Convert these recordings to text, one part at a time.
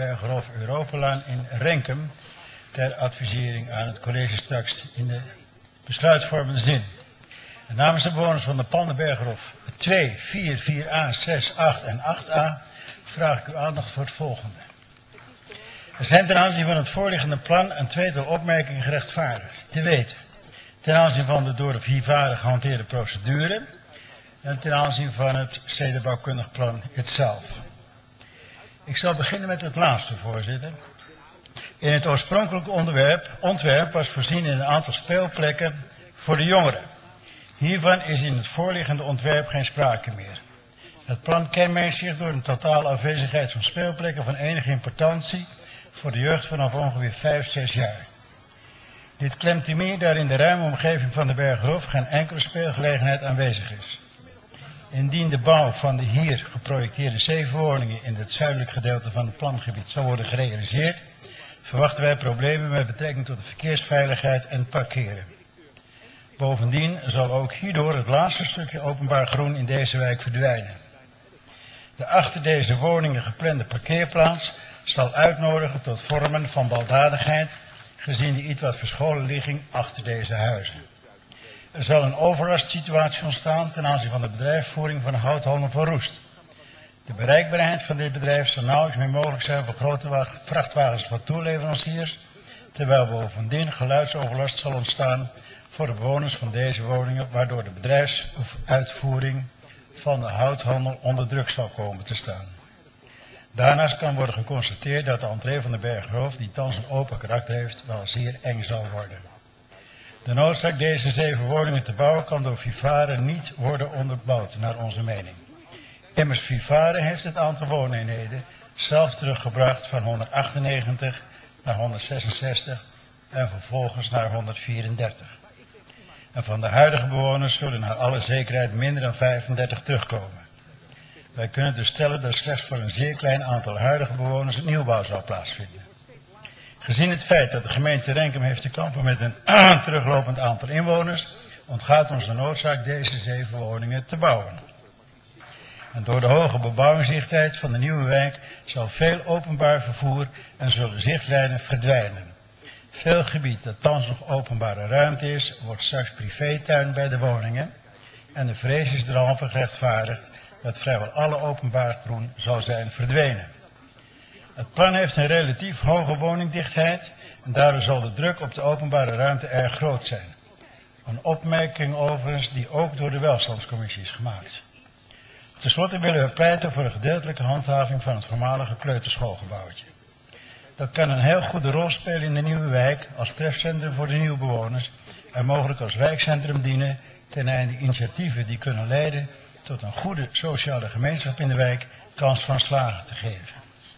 Bergerhof Europalaan in Renkum ter advisering aan het college straks in de besluitvormende zin. En namens de bewoners van de panden Bergerhof 2, 4, 4a, 6, 8 en 8a vraag ik uw aandacht voor het volgende. Er zijn ten aanzien van het voorliggende plan een tweetal opmerkingen gerechtvaardigd. Te weten, ten aanzien van de door de Vivare gehanteerde procedure en ten aanzien van het stedenbouwkundig plan itself. Ik zal beginnen met het laatste, voorzitter. In het oorspronkelijke ontwerp was voorzien in een aantal speelplekken voor de jongeren. Hiervan is in het voorliggende ontwerp geen sprake meer. Het plan kenmerkt zich door een totale afwezigheid van speelplekken van enige importantie voor de jeugd vanaf ongeveer 5, 6 jaar. Dit klemt te meer daar in de ruime omgeving van de Bergerhof geen enkele speelgelegenheid aanwezig is. Indien de bouw van de hier geprojecteerde 7 woningen in het zuidelijk gedeelte van het plangebied zou worden gerealiseerd, verwachten wij problemen met betrekking tot de verkeersveiligheid en parkeren. Bovendien zal ook hierdoor het laatste stukje openbaar groen in deze wijk verdwijnen. De achter deze woningen geplande parkeerplaats zal uitnodigen tot vormen van baldadigheid, gezien de iets wat verscholen ligging achter deze huizen. Er zal een overlastsituatie ontstaan ten aanzien van de bedrijfsvoering van de houthandel van Roest. De bereikbaarheid van dit bedrijf zal nauwelijks meer mogelijk zijn voor grote vrachtwagens van toeleveranciers, terwijl bovendien geluidsoverlast zal ontstaan voor de bewoners van deze woningen, waardoor de bedrijfsuitvoering van de houthandel onder druk zal komen te staan. Daarnaast kan worden geconstateerd dat de entree van de Bergerhof, die thans een open karakter heeft, wel zeer eng zal worden. De noodzaak deze 7 woningen te bouwen kan door Vivare niet worden onderbouwd, naar onze mening. Immers Vivare heeft het aantal wooneenheden zelf teruggebracht van 198 naar 166 en vervolgens naar 134. En van de huidige bewoners zullen naar alle zekerheid minder dan 35 terugkomen. Wij kunnen dus stellen dat slechts voor een zeer klein aantal huidige bewoners een nieuwbouw zal plaatsvinden. Gezien het feit dat de gemeente Renkum heeft te kampen met een teruglopend aantal inwoners, ontgaat ons de noodzaak deze 7 woningen te bouwen. En door de hoge bebouwingsdichtheid van de nieuwe wijk zal veel openbaar vervoer en zullen zichtlijnen verdwijnen. Veel gebied dat thans nog openbare ruimte is, wordt straks privétuin bij de woningen en de vrees is derhalve gerechtvaardigd dat vrijwel alle openbaar groen zal zijn verdwenen. Het plan heeft een relatief hoge woningdichtheid en daardoor zal de druk op de openbare ruimte erg groot zijn. Een opmerking overigens die ook door de welstandscommissie is gemaakt. Ten slotte willen we pleiten voor een gedeeltelijke handhaving van het voormalige kleuterschoolgebouwtje. Dat kan een heel goede rol spelen in de nieuwe wijk als trefcentrum voor de nieuwe bewoners en mogelijk als wijkcentrum dienen ten einde initiatieven die kunnen leiden tot een goede sociale gemeenschap in de wijk kans van slagen te geven.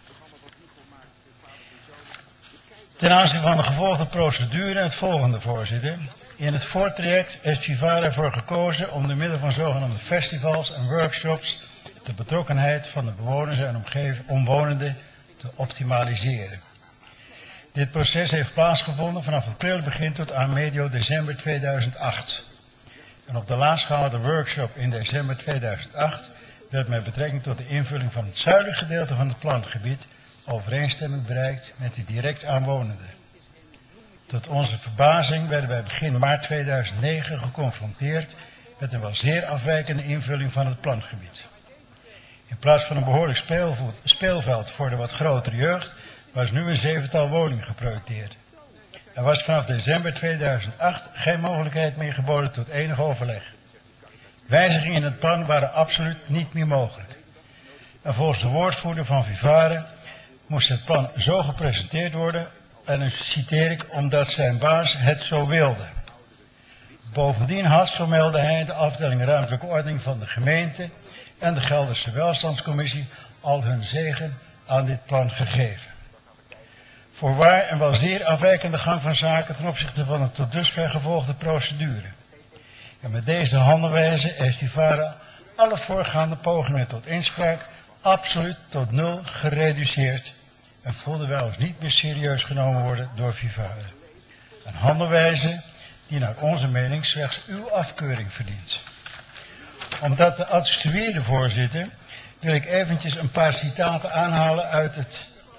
Ten aanzien van de gevolgde procedure het volgende, voorzitter. In het voortraject heeft Vivare ervoor gekozen om door middel van zogenaamde festivals en workshops de betrokkenheid van de bewoners en omwonenden te optimaliseren. Dit proces heeft plaatsgevonden vanaf het prille begin tot aan medio december 2008. En op de laatst gehouden workshop in december 2008 werd met betrekking tot de invulling van het zuidelijk gedeelte van het plangebied overeenstemming bereikt met de direct aanwonenden. Tot onze verbazing werden wij begin maart 2009 geconfronteerd met een wel zeer afwijkende invulling van het plangebied. In plaats van een behoorlijk speelveld voor de wat grotere jeugd was nu een 7-tal woningen geprojecteerd. Er was vanaf december 2008 geen mogelijkheid meer geboden tot enig overleg. Wijzigingen in het plan waren absoluut niet meer mogelijk. En volgens de woordvoerder van Vivare moest het plan zo gepresenteerd worden, en nu citeer ik, omdat zijn baas het zo wilde. Bovendien had, zo meldde hij, de afdeling ruimtelijke ordening van de gemeente en de Gelderse welstandscommissie al hun zegen aan dit plan gegeven. Voorwaar een wel zeer afwijkende gang van zaken ten opzichte van de tot dusver gevolgde procedure. En met deze handelwijze heeft Vivare alle voorgaande pogingen tot inspraak absoluut tot 0 gereduceerd en voelden wij ons niet meer serieus genomen worden door Vivare. Een handelwijze die naar onze mening slechts uw afkeuring verdient. Om dat te attesteren, voorzitter, wil ik eventjes een paar citaten aanhalen uit het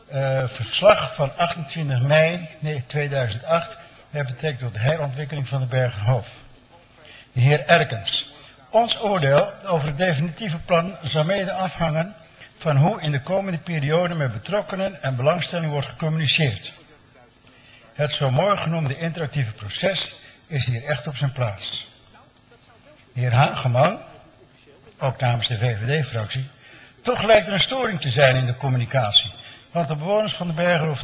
verslag van 28 mei 2008 met betrekking tot de herontwikkeling van de Bergerhof. De heer Erkens. Ons oordeel over het definitieve plan zal mede afhangen van hoe in de komende periode met betrokkenen en belangstelling wordt gecommuniceerd. Het zo mooi genoemde interactieve proces is hier echt op zijn plaats. De heer Hageman, ook namens de VVD-fractie, toch lijkt er een storing te zijn in de communicatie. Want de bewoners van de Bergerhof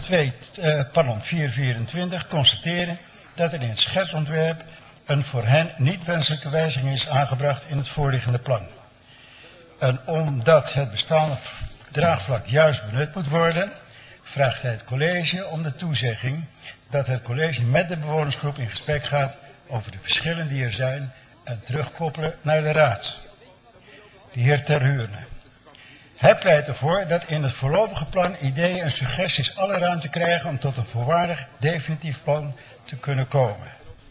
424 constateren dat er in het schetsontwerp een voor hen niet wenselijke wijziging is aangebracht in het voorliggende plan. En omdat het bestaande draagvlak juist benut moet worden, vraagt hij het college om de toezegging dat het college met de bewonersgroep in gesprek gaat over de verschillen die er zijn en terugkoppelen naar de raad. De heer Terhuurne. Hij pleit ervoor dat in het voorlopige plan ideeën en suggesties alle ruimte krijgen om tot een volwaardig definitief plan te kunnen komen.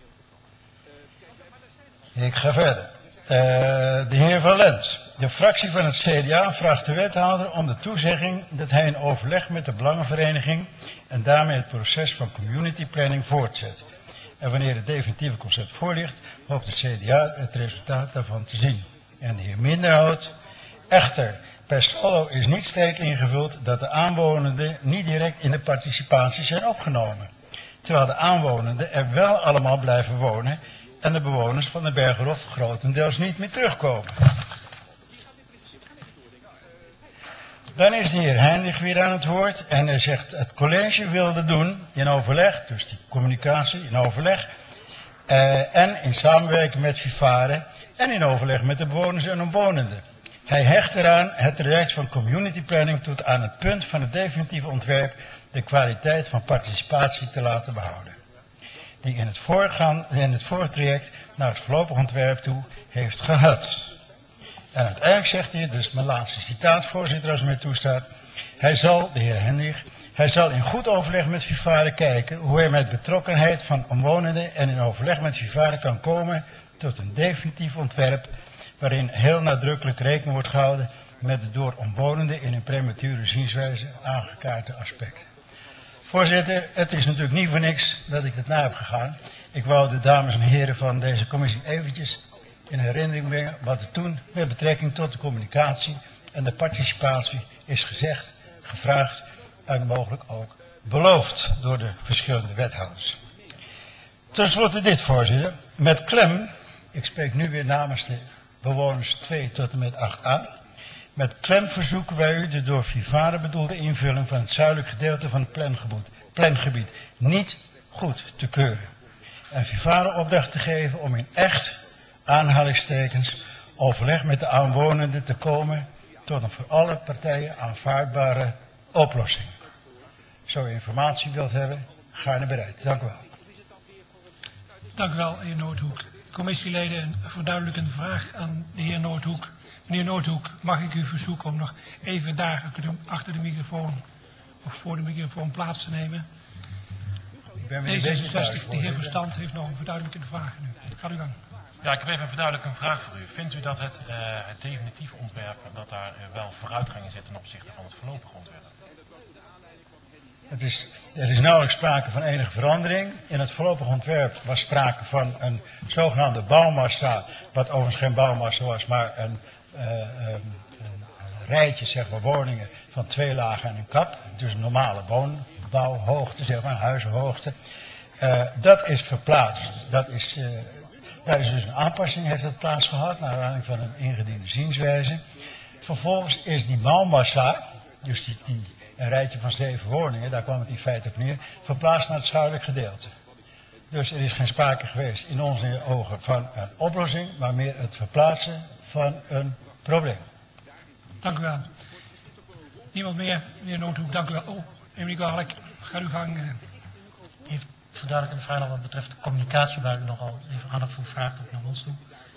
Ik ga verder. De heer Van Lent. De fractie van het CDA vraagt de wethouder om de toezegging dat hij in overleg met de belangenvereniging en daarmee het proces van community planning voortzet. En wanneer het definitieve concept voorligt, hoopt de CDA het resultaat daarvan te zien. En de heer Minderhout. Echter, per saldo is niet sterk ingevuld dat de aanwonenden niet direct in de participatie zijn opgenomen. Terwijl de aanwonenden er wel allemaal blijven wonen en de bewoners van de Bergerhof grotendeels niet meer terugkomen. Dan is de heer Heinrich weer aan het woord en hij zegt het college wilde doen in overleg, dus die communicatie in overleg en in samenwerking met Vivare en in overleg met de bewoners en omwonenden. Hij hecht eraan het traject van community planning tot aan het punt van het definitieve ontwerp de kwaliteit van participatie te laten behouden. Die in het vorige traject naar het voorlopig ontwerp toe heeft gehad. En uiteindelijk zegt hij, dus mijn laatste citaat, voorzitter, als u mij toestaat. Hij zal, de heer Hendrich, hij zal in goed overleg met Vivare kijken hoe hij met betrokkenheid van omwonenden en in overleg met Vivare kan komen tot een definitief ontwerp waarin heel nadrukkelijk rekening wordt gehouden met de door omwonenden in hun premature zienswijze aangekaarte aspecten. Voorzitter, het is natuurlijk niet voor niks dat ik het na heb gegaan. Ik wou de dames en heren van deze commissie eventjes in herinnering brengen wat er toen met betrekking tot de communicatie en de participatie is gezegd, gevraagd en mogelijk ook beloofd door de verschillende wethouders. Ten slotte dit, voorzitter. Met klem, ik spreek nu weer namens de bewoners 2 tot en met 8a. Met klem verzoeken wij u de door Vivare bedoelde invulling van het zuidelijk gedeelte van het plangebied niet goed te keuren. En Vivare opdracht te geven om in echt, aanhalingstekens, overleg met de aanwonenden te komen tot een voor alle partijen aanvaardbare oplossing. Zo u informatie wilt hebben, gaarne bereid. Dank u wel. Dank u wel, heer Noordhoek. Commissieleden, een verduidelijkende vraag aan de heer Noordhoek. Meneer Noordhoek, mag ik u verzoeken om nog even daar achter de microfoon of voor de microfoon plaats te nemen? D66, de heer Verstand, heeft nog een verduidelijkende vraag nu. Gaat u gang. Ja, ik heb even een verduidelijkende vraag voor u. Vindt u dat het definitief ontwerp, dat daar wel vooruitgang in zit ten opzichte van het voorlopige ontwerp? Er is nauwelijks sprake van enige verandering. In het voorlopig ontwerp was sprake van een zogenaamde bouwmassa, wat overigens geen bouwmassa was, maar een rijtje, zeg maar, woningen van 2 lagen en een kap. Dus normale woonbouwhoogte, zeg maar, huizenhoogte. Dat is verplaatst. Daar is dus een aanpassing, heeft dat plaatsgehad, naar aanleiding van een ingediende zienswijze. Vervolgens is die bouwmassa, dus een rijtje van 7 woningen, daar kwam het in feite op neer, verplaatst naar het zuidelijk gedeelte. Dus er is geen sprake geweest in onze ogen van een oplossing, maar meer het verplaatsen van een probleem. Dank u wel. Niemand meer? Meneer Noordhoek, dank u wel. Oh, neem niet kwalijk. Ga uw gang. Even verduidelijkende vraag wat betreft de communicatie, waar u nogal even aandacht voor vraagt, ook naar ons toe.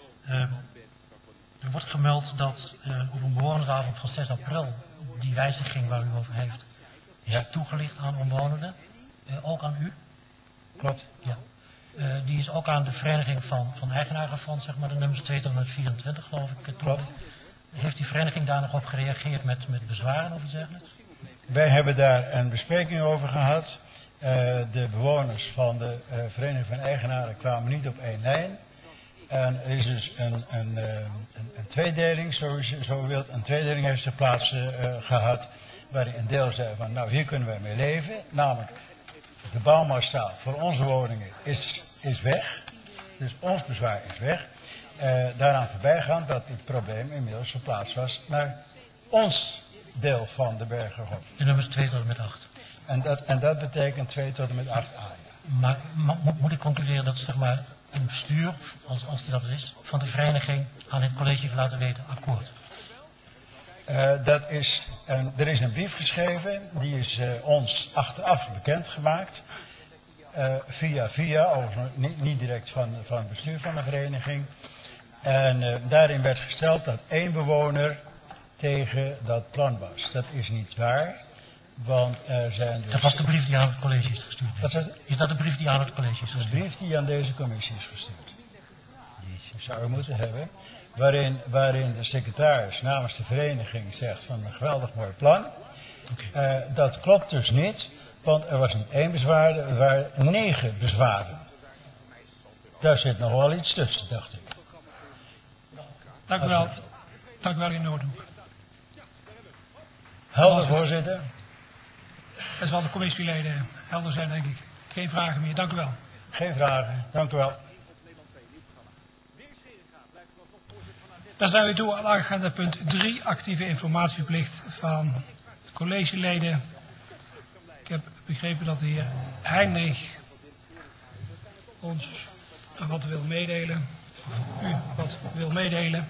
Er wordt gemeld dat op een bewonersavond van 6 april die wijziging waar u over heeft, is toegelicht aan omwonenden, ook aan u. Klopt. Ja. Die is ook aan de vereniging van eigenarenfonds, zeg maar de nummers 2 tot en met 24, geloof ik. Klopt. Heeft die vereniging daar nog op gereageerd met bezwaren of iets dergelijks? Wij hebben daar een bespreking over gehad. De bewoners van de Vereniging van Eigenaren kwamen niet op één lijn. En er is dus een tweedeling, zo wilt. Een tweedeling heeft er plaats gehad. Waarin een deel zei van, nou hier kunnen wij mee leven. Namelijk, de bouwmassaal voor onze woningen is weg. Dus ons bezwaar is weg. Daaraan voorbijgaand dat het probleem inmiddels verplaatst was naar ons deel van de Bergerhof. De nummers 2 tot en met 8. En dat betekent 2 tot en met 8a. Maar moet ik concluderen dat zeg maar een bestuur, als die dat is, van de vereniging aan het college heeft laten weten, akkoord? Er is een brief geschreven, die is ons achteraf bekendgemaakt. Via, overigens niet direct van het bestuur van de vereniging. En daarin werd gesteld dat 1 bewoner tegen dat plan was. Dat is niet waar, want er zijn dus... Dat was de brief die aan het college is gestuurd. Is dat de brief die aan het college is gestuurd? De brief die aan deze commissie is gestuurd. Die zou moeten hebben. Waarin de secretaris namens de vereniging zegt van een geweldig mooi plan. Okay. Dat klopt dus niet, want er was niet 1 bezwaar, er waren 9 bezwaren. Daar zit nog wel iets tussen, dacht ik. Dank u wel. Dank u wel, heer Noordhoek. Helder, voorzitter. Dat zal de commissieleden helder zijn, denk ik. Geen vragen meer. Dank u wel. Geen vragen. Dank u wel. Dan zijn we toe aan aangaande punt 3, actieve informatieplicht van collegeleden. Ik heb begrepen dat de heer Heinig ons wat wil meedelen. Of u wat wil meedelen.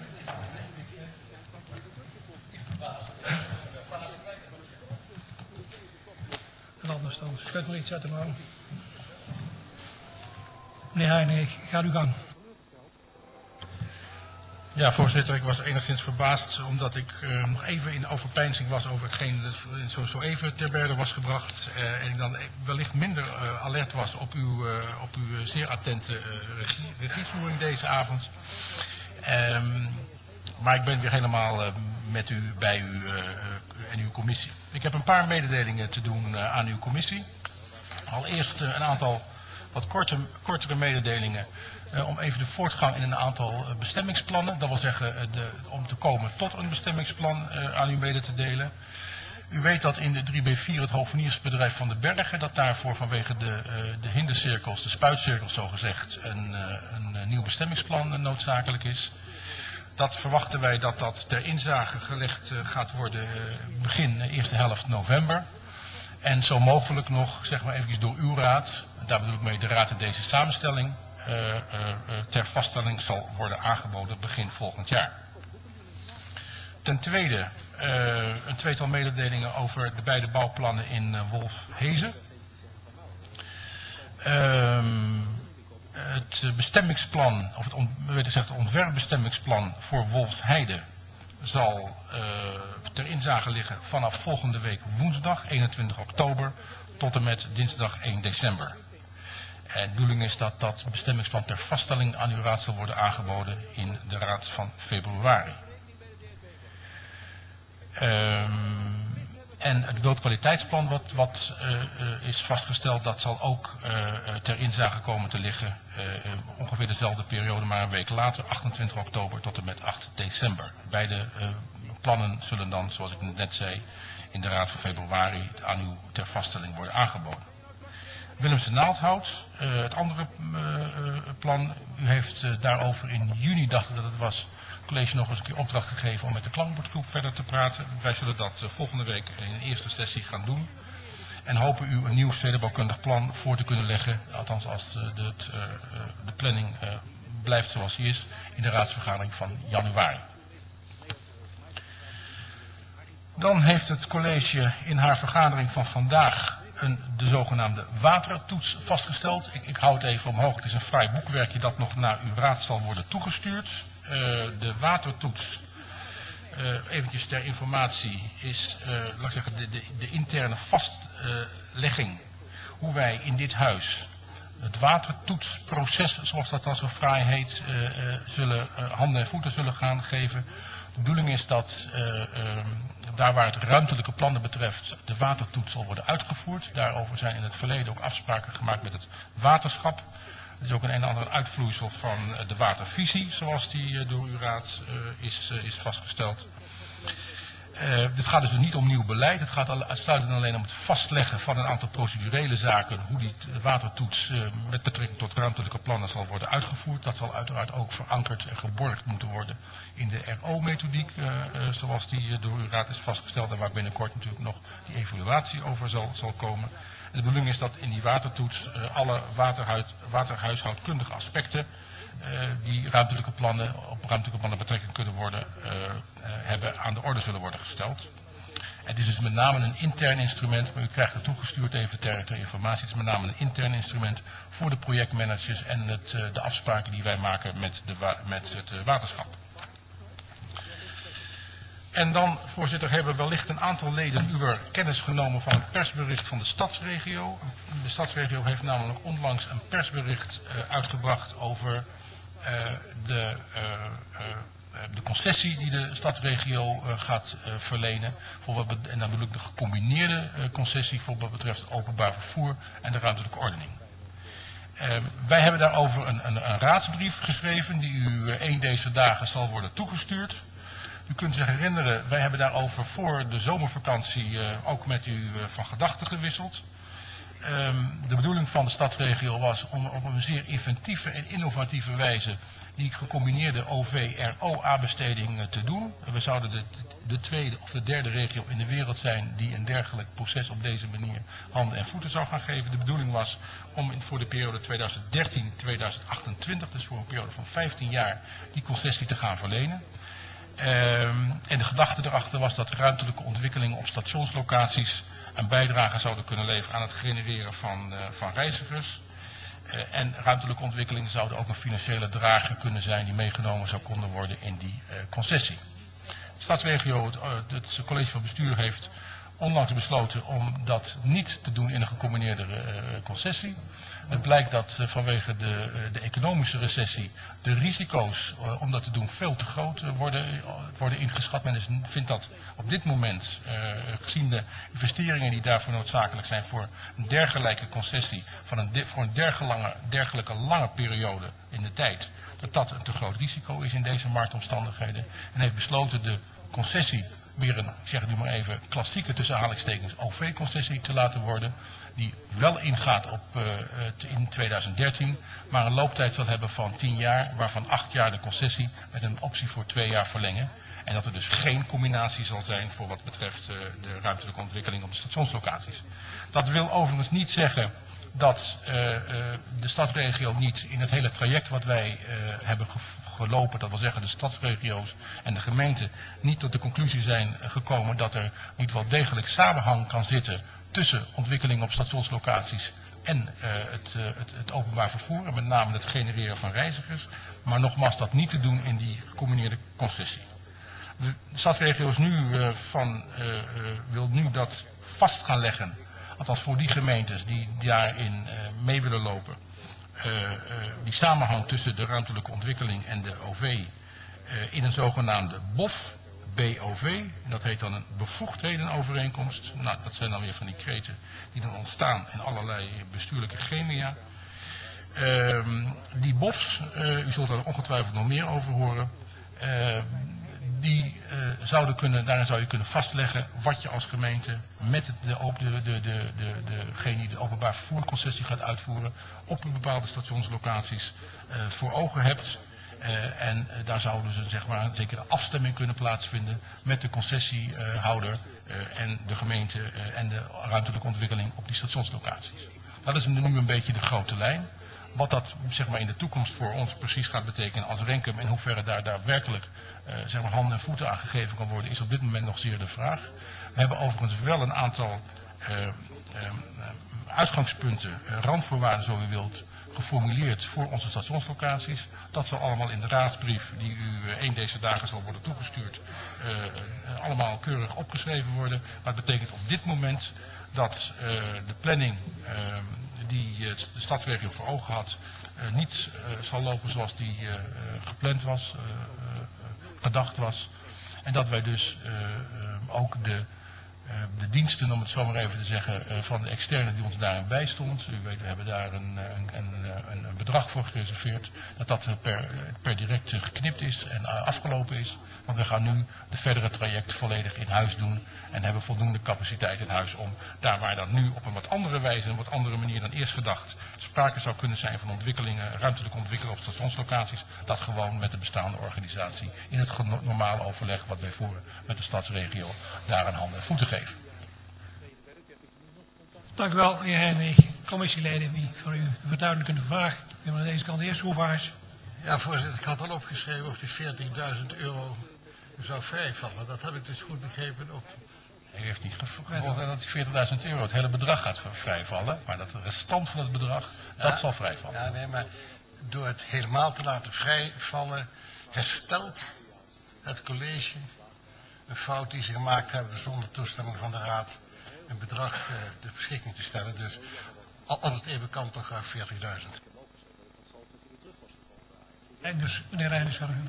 En anders dan schud maar iets uit de mouw. Meneer Heinig, ga uw gang. Ja, voorzitter, ik was enigszins verbaasd omdat ik nog even in overpeinzing was over hetgeen dat zo even ter berde was gebracht. En ik dan wellicht minder alert was op uw zeer attente regievoering deze avond. Maar ik ben weer helemaal met u, bij u en uw commissie. Ik heb een paar mededelingen te doen aan uw commissie. Allereerst een aantal wat kortere mededelingen om even de voortgang in een aantal bestemmingsplannen. Dat wil zeggen om te komen tot een bestemmingsplan aan u mede te delen. U weet dat in de 3B4 het hoveniersbedrijf van de Bergen, dat daarvoor vanwege de hindercirkels, de spuitcirkels zogezegd, een nieuw bestemmingsplan noodzakelijk is. Dat verwachten wij dat ter inzage gelegd gaat worden begin eerste helft november. En zo mogelijk nog, zeg maar eventjes door uw raad, daar bedoel ik mee de raad in deze samenstelling, ter vaststelling zal worden aangeboden begin volgend jaar. Ten tweede, een tweetal mededelingen over de beide bouwplannen in Wolfhezen. Het bestemmingsplan, of het ontwerpbestemmingsplan voor Wolfsheide zal ter inzage liggen vanaf volgende week woensdag 21 oktober tot en met dinsdag 1 december. En de bedoeling is dat dat bestemmingsplan ter vaststelling aan uw raad zal worden aangeboden in de raad van februari. En het beeldkwaliteitsplan wat is vastgesteld, dat zal ook ter inzage komen te liggen. Ongeveer dezelfde periode, maar een week later, 28 oktober tot en met 8 december. Beide plannen zullen dan, zoals ik net zei, in de raad van februari aan u ter vaststelling worden aangeboden. Willemse Naaldhout, het andere plan, u heeft daarover in juni, dacht ik dat het was, het college nog eens een keer opdracht gegeven om met de klankbordgroep verder te praten. Wij zullen dat volgende week in een eerste sessie gaan doen. En hopen u een nieuw stedenbouwkundig plan voor te kunnen leggen, althans als de planning blijft zoals die is, in de raadsvergadering van januari. Dan heeft het college in haar vergadering van vandaag de zogenaamde watertoets vastgesteld. Ik hou het even omhoog, het is een fraai boekwerkje dat nog naar uw raad zal worden toegestuurd. De watertoets, eventjes ter informatie, is laat ik zeggen, de interne vastlegging hoe wij in dit huis het watertoetsproces, zoals dat dan zo fraai heet, zullen handen en voeten zullen gaan geven. De bedoeling is dat daar waar het ruimtelijke plannen betreft de watertoets zal worden uitgevoerd. Daarover zijn in het verleden ook afspraken gemaakt met het waterschap. Het is ook een en ander uitvloeisel van de watervisie, zoals die door uw raad is vastgesteld. Dit gaat dus niet om nieuw beleid. Het gaat uitsluitend alleen om het vastleggen van een aantal procedurele zaken. Hoe die watertoets met betrekking tot ruimtelijke plannen zal worden uitgevoerd. Dat zal uiteraard ook verankerd en geborgd moeten worden in de RO-methodiek. Zoals die door uw raad is vastgesteld. En waar binnenkort natuurlijk nog die evaluatie over zal komen. En de bedoeling is dat in die watertoets alle waterhuishoudkundige aspecten die ruimtelijke plannen betrekking kunnen worden hebben aan de orde zullen worden gesteld. Het is dus met name een intern instrument, maar u krijgt het toegestuurd even ter informatie. Het is met name een intern instrument voor de projectmanagers en de afspraken die wij maken met het waterschap. En dan, voorzitter, hebben wellicht een aantal leden uw kennis genomen van een persbericht van de stadsregio. De stadsregio heeft namelijk onlangs een persbericht uitgebracht over de concessie die de stadsregio gaat verlenen. En dan bedoel ik de gecombineerde concessie voor wat betreft openbaar vervoer en de ruimtelijke ordening. Wij hebben daarover een raadsbrief geschreven die u een deze dagen zal worden toegestuurd. U kunt zich herinneren, wij hebben daarover voor de zomervakantie ook met u van gedachten gewisseld. De bedoeling van de stadsregio was om op een zeer inventieve en innovatieve wijze die gecombineerde OV-RO-aanbesteding te doen. We zouden de tweede of de derde regio in de wereld zijn die een dergelijk proces op deze manier handen en voeten zou gaan geven. De bedoeling was om voor de periode 2013-2028, dus voor een periode van 15 jaar, die concessie te gaan verlenen. En de gedachte erachter was dat ruimtelijke ontwikkelingen op stationslocaties een bijdrage zouden kunnen leveren aan het genereren van reizigers. En ruimtelijke ontwikkelingen zouden ook een financiële drager kunnen zijn die meegenomen zou kunnen worden in die concessie. De stadsregio, het college van bestuur heeft onlangs besloten om dat niet te doen in een gecombineerde concessie. Het blijkt dat vanwege de economische recessie de risico's om dat te doen veel te groot worden ingeschat. Men vindt dat op dit moment, gezien de investeringen die daarvoor noodzakelijk zijn voor een dergelijke concessie, voor een dergelijke lange periode in de tijd, dat een te groot risico is in deze marktomstandigheden. En heeft besloten de concessie weer een, ik zeg het nu maar even, klassieke tussen aanhalingstekens OV-concessie te laten worden. Die wel ingaat in 2013, maar een looptijd zal hebben van 10 jaar, waarvan 8 jaar de concessie met een optie voor 2 jaar verlengen. En dat er dus geen combinatie zal zijn voor wat betreft de ruimtelijke ontwikkeling op de stationslocaties. Dat wil overigens niet zeggen dat de stadsregio niet in het hele traject wat wij hebben gelopen, dat wil zeggen de stadsregio's en de gemeente, niet tot de conclusie zijn gekomen dat er niet wel degelijk samenhang kan zitten tussen ontwikkeling op stationslocaties en het openbaar vervoer, en met name het genereren van reizigers, maar nogmaals dat niet te doen in die gecombineerde concessie. De stadsregio is wil nu dat vast gaan leggen, althans voor die gemeentes die daarin mee willen lopen, die samenhang tussen de ruimtelijke ontwikkeling en de OV in een zogenaamde BOV, BOV, dat heet dan een bevoegdhedenovereenkomst. Nou, dat zijn dan weer van die kreten die dan ontstaan in allerlei bestuurlijke gremia. Die BOV's, u zult er ongetwijfeld nog meer over horen, daarin zou je kunnen vastleggen wat je als gemeente met degene die de openbaar vervoerconcessie gaat uitvoeren op bepaalde stationslocaties voor ogen hebt. En daar zou dus een zekere afstemming kunnen plaatsvinden met de concessiehouder en de gemeente en de ruimtelijke ontwikkeling op die stationslocaties. Dat is nu een beetje de grote lijn. Wat dat in de toekomst voor ons precies gaat betekenen als Renkum, in hoeverre daar daadwerkelijk handen en voeten aan gegeven kan worden, is op dit moment nog zeer de vraag. We hebben overigens wel een aantal uitgangspunten, randvoorwaarden zo u wilt, geformuleerd voor onze stationslocaties. Dat zal allemaal in de raadsbrief die u een deze dagen zal worden toegestuurd, allemaal keurig opgeschreven worden. Maar het betekent op dit moment dat de planning die de stadsregio voor ogen had, niet zal lopen zoals die gepland was, gedacht was. En dat wij dus ook de diensten, om het zo maar even te zeggen, van de externe die ons daarin bijstond. U weet, we hebben daar een bedrag voor gereserveerd. Dat per direct geknipt is en afgelopen is. Want we gaan nu de verdere traject volledig in huis doen. En hebben voldoende capaciteit in huis om daar waar dat nu op een wat andere wijze, een wat andere manier dan eerst gedacht, sprake zou kunnen zijn van ontwikkelingen, ruimtelijke ontwikkelingen op stationslocaties. Dat gewoon met de bestaande organisatie in het normale overleg wat wij voeren met de stadsregio daar een hand en voeten geven. Dank u wel, heer Heinrich. Commissieleden, wie voor u een verduidelijkende vraag? U aan deze kant, de heer Soevaars. Ja, voorzitter, ik had al opgeschreven of die 40.000 euro zou vrijvallen. Dat heb ik dus goed begrepen op. U heeft niet gevonden dat die 40.000 euro het hele bedrag gaat vrijvallen, maar dat de restant van het bedrag, dat zal vrijvallen. Ja, nee, maar door het helemaal te laten vrijvallen, herstelt het college een fout die ze gemaakt hebben zonder toestemming van de raad een bedrag ter beschikking te stellen. Dus als het even kan, toch graag 40.000. En dus, meneer Rijnensbergen.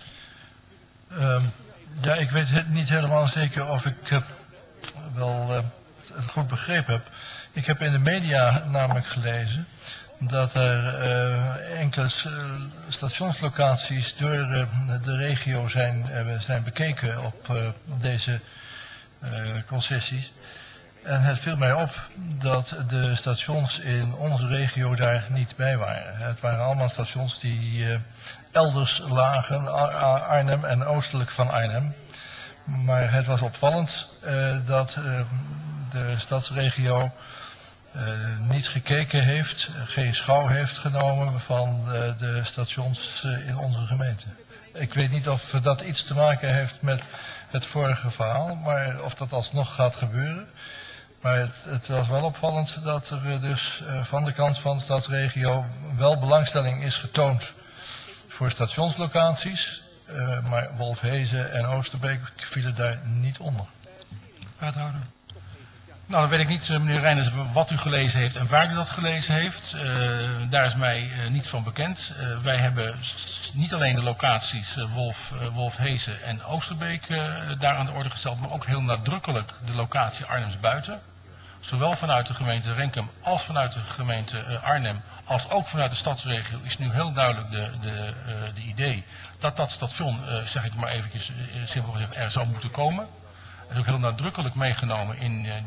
Ja, ik weet niet helemaal zeker of ik wel het goed begrepen heb. Ik heb in de media namelijk gelezen dat er enkele stationslocaties door de regio zijn bekeken op deze concessies. En het viel mij op dat de stations in onze regio daar niet bij waren. Het waren allemaal stations die elders lagen, Arnhem en oostelijk van Arnhem. Maar het was opvallend dat de stadsregio niet gekeken heeft, geen schouw heeft genomen van de stations in onze gemeente. Ik weet niet of dat iets te maken heeft met het vorige verhaal, maar of dat alsnog gaat gebeuren. Maar het was wel opvallend dat er dus van de kant van de stadsregio wel belangstelling is getoond voor stationslocaties. Maar Wolfhezen en Oosterbeek vielen daar niet onder. Wethouder. Nou, dan weet ik niet, meneer Reiners, wat u gelezen heeft en waar u dat gelezen heeft. Daar is mij niets van bekend. Wij hebben niet alleen de locaties Wolfhezen en Oosterbeek daar aan de orde gesteld, maar ook heel nadrukkelijk de locatie Arnhems buiten. Zowel vanuit de gemeente Renkum als vanuit de gemeente Arnhem, als ook vanuit de stadsregio is nu heel duidelijk de idee dat station, zeg ik maar eventjes simpel gezegd, er zou moeten komen. Dat is ook heel nadrukkelijk meegenomen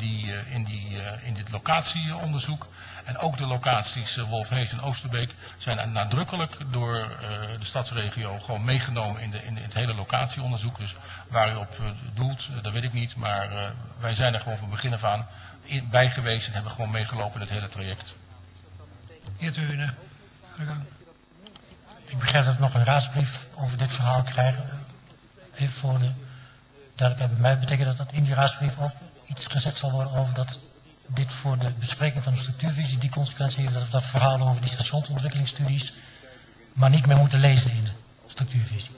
in dit locatieonderzoek. En ook de locaties Wolfhees en Oosterbeek zijn nadrukkelijk door de stadsregio gewoon meegenomen in het hele locatieonderzoek. Dus waar u op doelt, dat weet ik niet. Maar wij zijn er gewoon van begin af aan bij geweest en hebben gewoon meegelopen in het hele traject. Heer Teune, ga gang. Ik begrijp dat we nog een raadsbrief over dit verhaal krijgen. Even voor de duidelijkheid bij mij betekent dat in die raadsbrief ook iets gezegd zal worden over dat dit voor de bespreking van de structuurvisie die consequentie heeft, dat we dat verhaal over die stationsontwikkelingsstudies maar niet meer moeten lezen in de structuurvisie.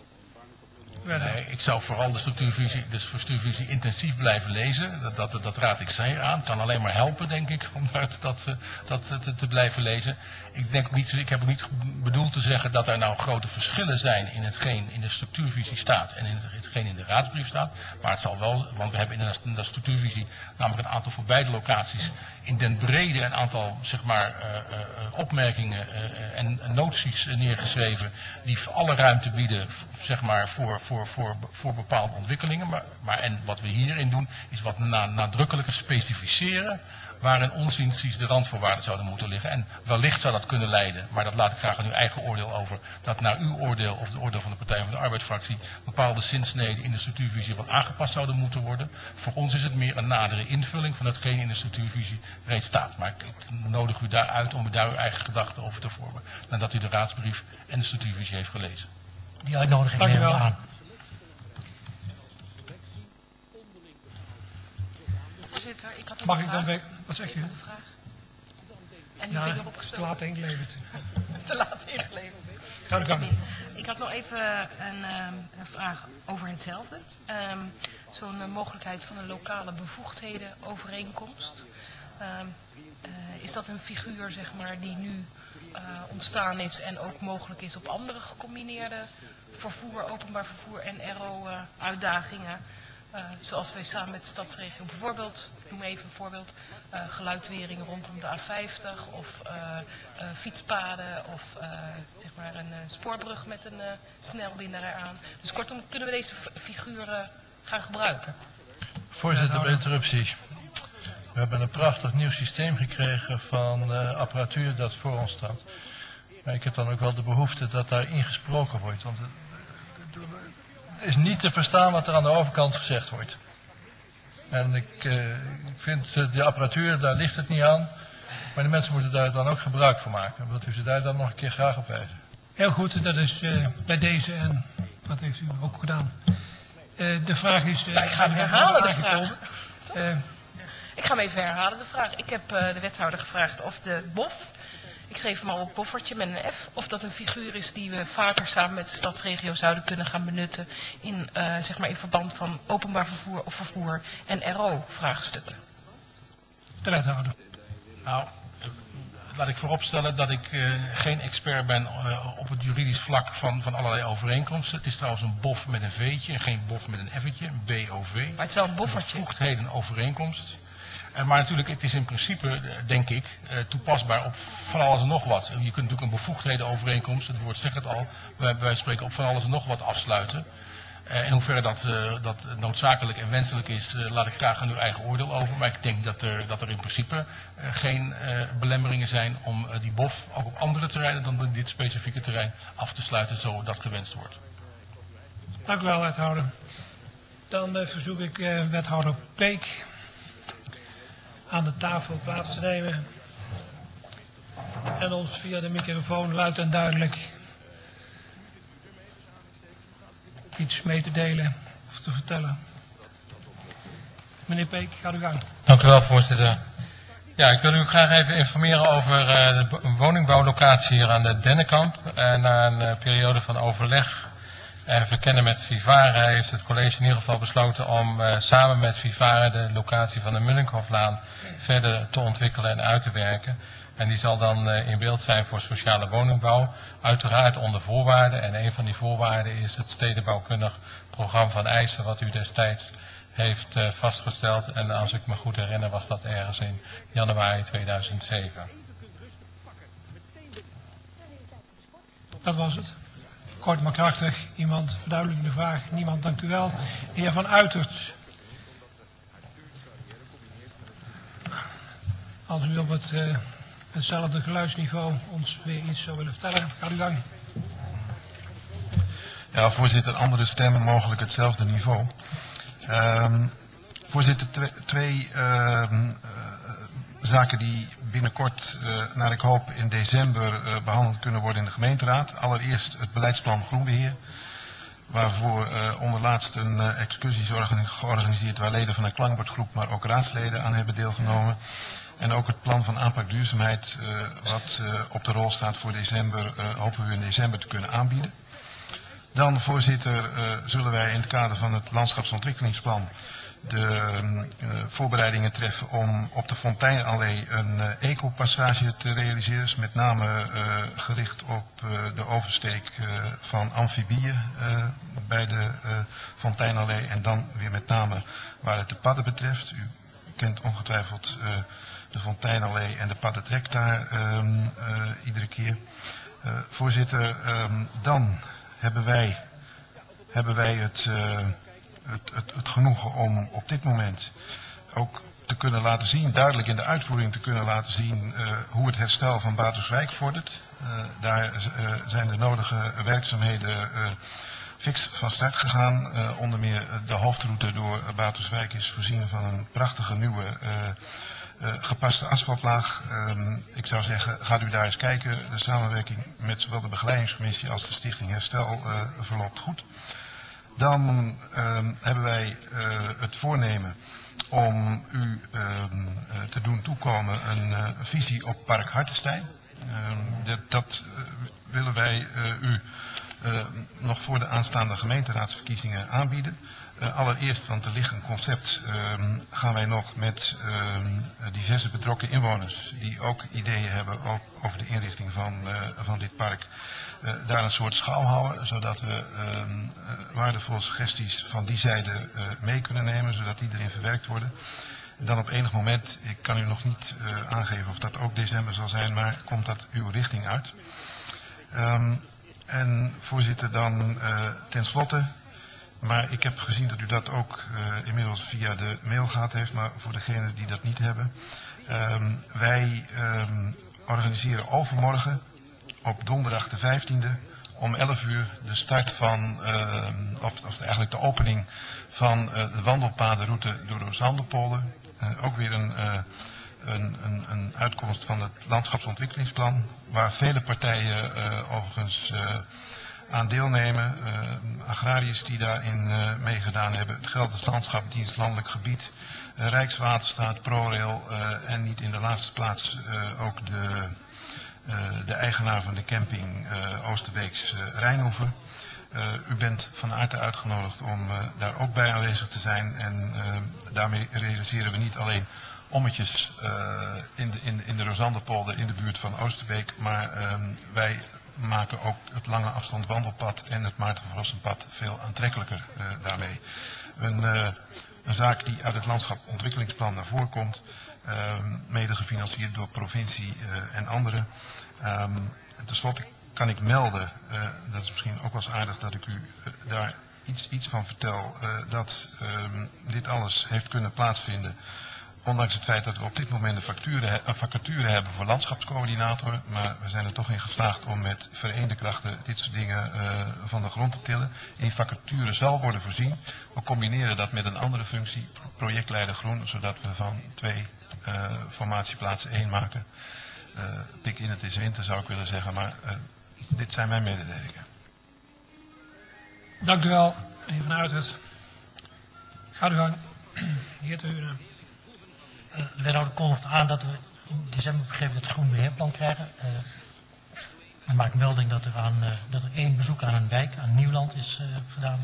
Nee, ik zou vooral de structuurvisie intensief blijven lezen. Dat raad ik zeer aan. Het kan alleen maar helpen, denk ik, om dat te blijven lezen. Ik heb ook niet bedoeld te zeggen dat er nou grote verschillen zijn in hetgeen in de structuurvisie staat en in hetgeen in de raadsbrief staat. Maar het zal wel, want we hebben in de structuurvisie namelijk een aantal voor beide locaties in den brede een aantal zeg maar opmerkingen en noties neergeschreven die alle ruimte bieden zeg maar voor bepaalde ontwikkelingen. En wat we hierin doen is wat nadrukkelijker specificeren waarin ons inziens de randvoorwaarden zouden moeten liggen. En wellicht zou dat kunnen leiden, maar dat laat ik graag aan uw eigen oordeel over, dat naar uw oordeel of het oordeel van de Partij van de Arbeidsfractie bepaalde zinsneden in de structuurvisie wat aangepast zouden moeten worden. Voor ons is het meer een nadere invulling van hetgeen in de structuurvisie reeds staat. Maar ik nodig u daar uit om u daar uw eigen gedachten over te vormen, nadat u de raadsbrief en de structuurvisie heeft gelezen. Die uitnodiging nemen we aan. Voorzitter, ik had ook Mag een ik dan vraag. weer, wat zegt u? Een vraag. En die Ja, ben ik nog te opgesteld. laat ingeleverd. Te laat ingeleverd. Ga de gang. Ik had nog even een vraag over hetzelfde. Zo'n mogelijkheid van een lokale bevoegdheden-overeenkomst. Is dat een figuur zeg maar, die nu ontstaan is en ook mogelijk is op andere gecombineerde vervoer, openbaar vervoer en RO-uitdagingen. Zoals wij samen met de stadsregio bijvoorbeeld, ik noem even een voorbeeld, geluidwering rondom de A50 of fietspaden of zeg maar een spoorbrug met een snelbinder eraan. Dus kortom kunnen we deze figuren gaan gebruiken. Voorzitter, bij interruptie. We hebben een prachtig nieuw systeem gekregen van apparatuur dat voor ons staat. Maar ik heb dan ook wel de behoefte dat daar ingesproken wordt. Want het is niet te verstaan wat er aan de overkant gezegd wordt. En ik vind de apparatuur, daar ligt het niet aan. Maar de mensen moeten daar dan ook gebruik van maken. Wilt u ze daar dan nog een keer graag op wijzen? Heel goed, dat is bij deze en dat heeft u ook gedaan. De vraag is... ik ga hem herhalen, de vraag. Ik ga hem even herhalen, de vraag. Ik heb de wethouder gevraagd of de BOF, ik schreef hem al op boffertje met een F, of dat een figuur is die we vaker samen met de stadsregio zouden kunnen gaan benutten in, zeg maar in verband van openbaar vervoer of vervoer en RO-vraagstukken. De wethouder. Nou, laat ik vooropstellen dat ik geen expert ben op het juridisch vlak van allerlei overeenkomsten. Het is trouwens een BOF met een V'tje en geen BOF met een F'tje, een BOV. Maar het is wel een boffertje. Bevoegdheden overeenkomst. Maar natuurlijk, het is in principe, denk ik, toepasbaar op van alles en nog wat. Je kunt natuurlijk een bevoegdheden-overeenkomst, het woord zegt het al, wij spreken op van alles en nog wat afsluiten. In hoeverre dat noodzakelijk en wenselijk is, laat ik graag aan uw eigen oordeel over. Maar ik denk dat er in principe geen belemmeringen zijn om die BOF ook op andere terreinen dan dit specifieke terrein af te sluiten, zo dat gewenst wordt. Dank u wel, wethouder. Dan verzoek ik wethouder Peek aan de tafel plaats te nemen en ons via de microfoon luid en duidelijk iets mee te delen of te vertellen. Meneer Peek, gaat u gang. Dank u wel, voorzitter. Ja, ik wil u graag even informeren over de woningbouwlocatie hier aan de Dennenkamp. En na een periode van overleg en verkennen met Vivare heeft het college in ieder geval besloten om samen met Vivare de locatie van de Munninkhoflaan verder te ontwikkelen en uit te werken. En die zal dan in beeld zijn voor sociale woningbouw, uiteraard onder voorwaarden. En een van die voorwaarden is het stedenbouwkundig programma van eisen wat u destijds heeft vastgesteld. En als ik me goed herinner was dat ergens in januari 2007. Dat was het. Kort maar krachtig. Iemand verduidelijkt de vraag. Niemand, dank u wel. De heer Van Uitert. Als u op hetzelfde geluidsniveau ons weer iets zou willen vertellen, gaat u gang. Ja, voorzitter, andere stemmen mogelijk hetzelfde niveau. Voorzitter, twee zaken die binnenkort, naar ik hoop in december, behandeld kunnen worden in de gemeenteraad. Allereerst het beleidsplan groenbeheer, waarvoor onderlaatst een excursie is georganiseerd waar leden van de klankbordgroep, maar ook raadsleden aan hebben deelgenomen. En ook het plan van aanpak duurzaamheid, wat op de rol staat voor december, hopen we in december te kunnen aanbieden. Dan, voorzitter, zullen wij in het kader van het landschapsontwikkelingsplan de voorbereidingen treffen om op de Fonteinallee een ecopassage te realiseren. Dus met name gericht op de oversteek van amfibieën bij de Fonteinallee. En dan weer met name waar het de padden betreft. U kent ongetwijfeld de Fonteinallee en de paddentrek daar iedere keer. Voorzitter, dan hebben wij het genoegen om op dit moment ook te kunnen laten zien, duidelijk in de uitvoering te kunnen laten zien hoe het herstel van Baterswijk vordert. Daar zijn de nodige werkzaamheden fix van start gegaan. Onder meer de hoofdroute door Baterswijk is voorzien van een prachtige nieuwe gepaste asfaltlaag. Ik zou zeggen, gaat u daar eens kijken. De samenwerking met zowel de begeleidingscommissie als de Stichting Herstel verloopt goed. Dan hebben wij het voornemen om u te doen toekomen een visie op Park Hartenstein. Dat willen wij u nog voor de aanstaande gemeenteraadsverkiezingen aanbieden. Allereerst, want er ligt een concept, gaan wij nog met diverse betrokken inwoners die ook ideeën hebben over de inrichting van dit park, daar een soort schouw houden, zodat we waardevolle suggesties van die zijde mee kunnen nemen, zodat die erin verwerkt worden. En dan op enig moment, ik kan u nog niet aangeven of dat ook december zal zijn, maar komt dat uw richting uit. En voorzitter, dan tenslotte, maar ik heb gezien dat u dat ook inmiddels via de mail gehad heeft, maar voor degenen die dat niet hebben. Wij organiseren overmorgen op donderdag de 15e om 11 uur de start van, of eigenlijk de opening van de wandelpadenroute door de Oostzaanderpolder. Ook weer een uitkomst van het landschapsontwikkelingsplan, waar vele partijen overigens aan deelnemen. Agrariërs die daarin meegedaan hebben. Het Gelderse Landschapsdienst Landelijk Gebied, Rijkswaterstaat, ProRail en niet in de laatste plaats ook de eigenaar van de camping Oosterbeeks Rijnoever. U bent van harte uitgenodigd om daar ook bij aanwezig te zijn. En daarmee realiseren we niet alleen ommetjes in de Rosanderpolder in de buurt van Oosterbeek, maar wij maken ook het lange afstand wandelpad en het Maarten van Rossenpad veel aantrekkelijker daarmee. Een zaak die uit het landschapsontwikkelingsplan naar voren komt, mede gefinancierd door provincie en anderen. En tenslotte kan ik melden, dat is misschien ook wel eens aardig dat ik u daar iets van vertel, dat dit alles heeft kunnen plaatsvinden, ondanks het feit dat we op dit moment een vacature hebben voor landschapscoördinator, maar we zijn er toch in geslaagd om met vereende krachten dit soort dingen van de grond te tillen. In die vacature zal worden voorzien. We combineren dat met een andere functie, projectleider groen, zodat we van 2 formatieplaatsen 1 maken. Pik in het is winter zou ik willen zeggen, maar dit zijn mijn mededelingen. Dank u wel, meneer Van Uitert. Gaat u gang. Heer Te Huren. De wethouder kondigt aan dat we in december op een gegeven moment het groen beheerplan krijgen. Hij maakt melding dat er 1 bezoek aan een wijk, aan Nieuwland, is gedaan.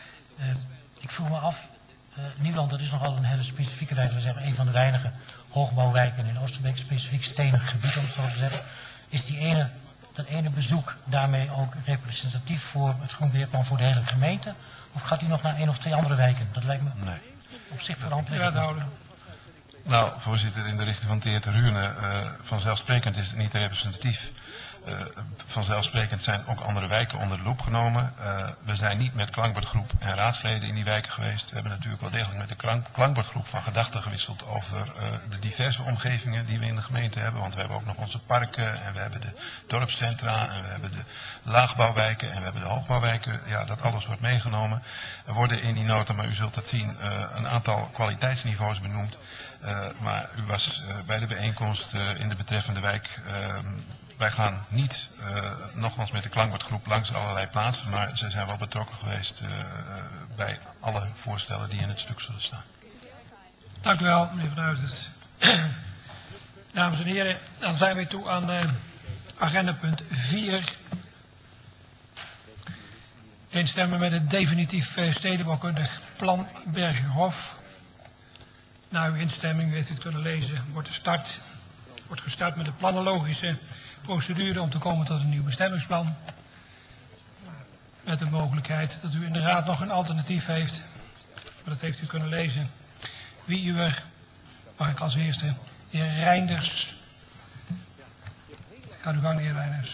Ik vroeg me af, Nieuwland, dat is nogal een hele specifieke wijk. We zeggen een van de weinige hoogbouwwijken in Oosterbeek, specifiek stenig gebied om het zo te zeggen. Is dat ene bezoek daarmee ook representatief voor het groenbeheerplan voor de hele gemeente? Of gaat u nog naar 1 of 2 andere wijken? Dat lijkt me op zich verantwoordelijk. Nou, voorzitter, in de richting van de heer Ter Huurne, vanzelfsprekend is het niet representatief. Vanzelfsprekend zijn ook andere wijken onder de loep genomen. We zijn niet met klankbordgroep en raadsleden in die wijken geweest. We hebben natuurlijk wel degelijk met de klankbordgroep van gedachten gewisseld over de diverse omgevingen die we in de gemeente hebben. Want we hebben ook nog onze parken en we hebben de dorpscentra en we hebben de laagbouwwijken en we hebben de hoogbouwwijken. Ja, dat alles wordt meegenomen. Er worden in die nota, maar u zult dat zien, een aantal kwaliteitsniveaus benoemd. Maar u was bij de bijeenkomst in de betreffende wijk. Wij gaan niet nogmaals met de klankbordgroep langs allerlei plaatsen, maar ze zijn wel betrokken geweest bij alle voorstellen die in het stuk zullen staan. Dank u wel, meneer Van Uitert. Dames en heren, dan zijn we toe aan agendapunt 4. Instemmen met het definitief stedenbouwkundig plan Bergerhof. Na uw instemming, u heeft het kunnen lezen, wordt gestart met de planologische procedure om te komen tot een nieuw bestemmingsplan. Met de mogelijkheid dat u in de raad nog een alternatief heeft. Maar dat heeft u kunnen lezen. Wie u er, mag ik als eerste, de heer Reinders. Gaat u gang, de heer Reinders.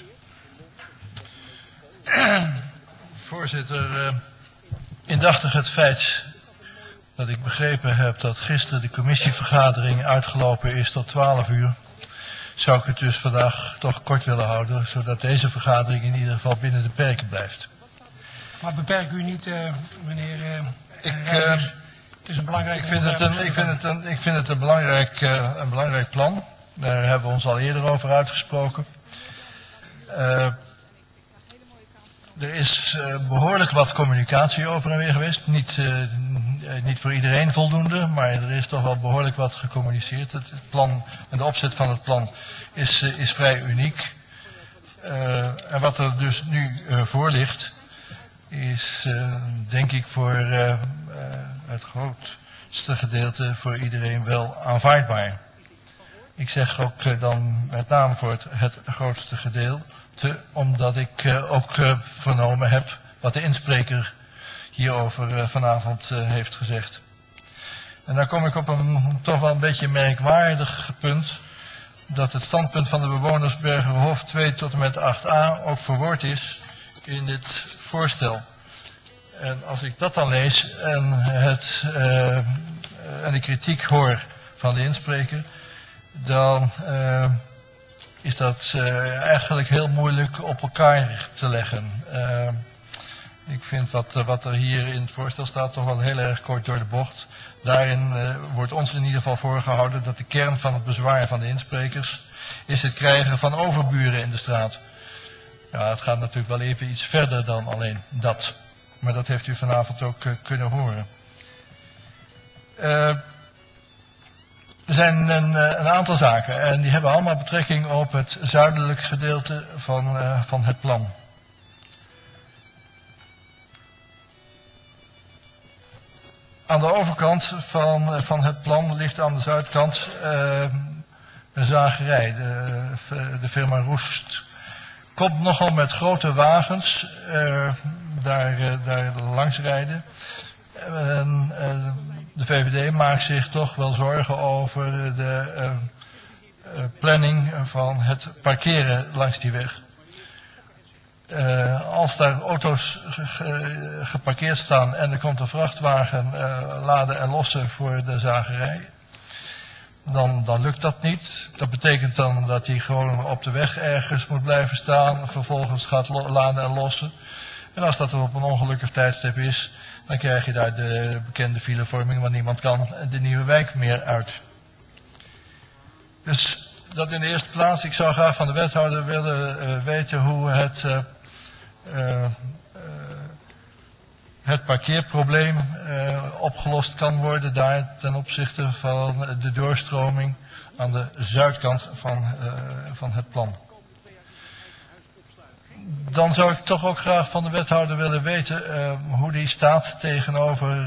Voorzitter, indachtig het feit dat ik begrepen heb dat gisteren de commissievergadering uitgelopen is tot 12 uur, zou ik het dus vandaag toch kort willen houden, zodat deze vergadering in ieder geval binnen de perken blijft. Maar beperk u niet, meneer Reinders. Het is een belangrijk Ik vind het een belangrijk plan. Daar hebben we ons al eerder over uitgesproken. Er is behoorlijk wat communicatie over en weer geweest. Niet voor iedereen voldoende, maar er is toch wel behoorlijk wat gecommuniceerd. Het plan en de opzet van het plan is vrij uniek. En wat er dus nu voor ligt, is denk ik voor het grootste gedeelte voor iedereen wel aanvaardbaar. Ik zeg ook dan met name voor het grootste gedeelte, omdat ik ook vernomen heb wat de inspreker hierover vanavond heeft gezegd. En dan kom ik op een toch wel een beetje merkwaardig punt, dat het standpunt van de bewoners Bergerhof 2 tot en met 8a ook verwoord is in dit voorstel. En als ik dat dan lees en de kritiek hoor van de inspreker, dan is dat eigenlijk heel moeilijk op elkaar te leggen. Ik vind wat er hier in het voorstel staat toch wel heel erg kort door de bocht. Daarin wordt ons in ieder geval voorgehouden dat de kern van het bezwaar van de insprekers is het krijgen van overburen in de straat. Ja, het gaat natuurlijk wel even iets verder dan alleen dat. Maar dat heeft u vanavond ook kunnen horen. Er zijn een aantal zaken en die hebben allemaal betrekking op het zuidelijk gedeelte van het plan. Aan de overkant van het plan ligt aan de zuidkant een zagerij, de firma Roest. Komt nogal met grote wagens daar langs rijden. De VVD maakt zich toch wel zorgen over de planning van het parkeren langs die weg. Als daar auto's geparkeerd staan en er komt een vrachtwagen laden en lossen voor de zagerij, dan lukt dat niet. Dat betekent dan dat hij gewoon op de weg ergens moet blijven staan, vervolgens gaat laden en lossen. En als dat er op een ongelukkig tijdstip is, dan krijg je daar de bekende filevorming, want niemand kan de nieuwe wijk meer uit. Dus dat in de eerste plaats. Ik zou graag van de wethouder willen weten hoe het parkeerprobleem opgelost kan worden daar ten opzichte van de doorstroming aan de zuidkant van het plan. Dan zou ik toch ook graag van de wethouder willen weten hoe die staat tegenover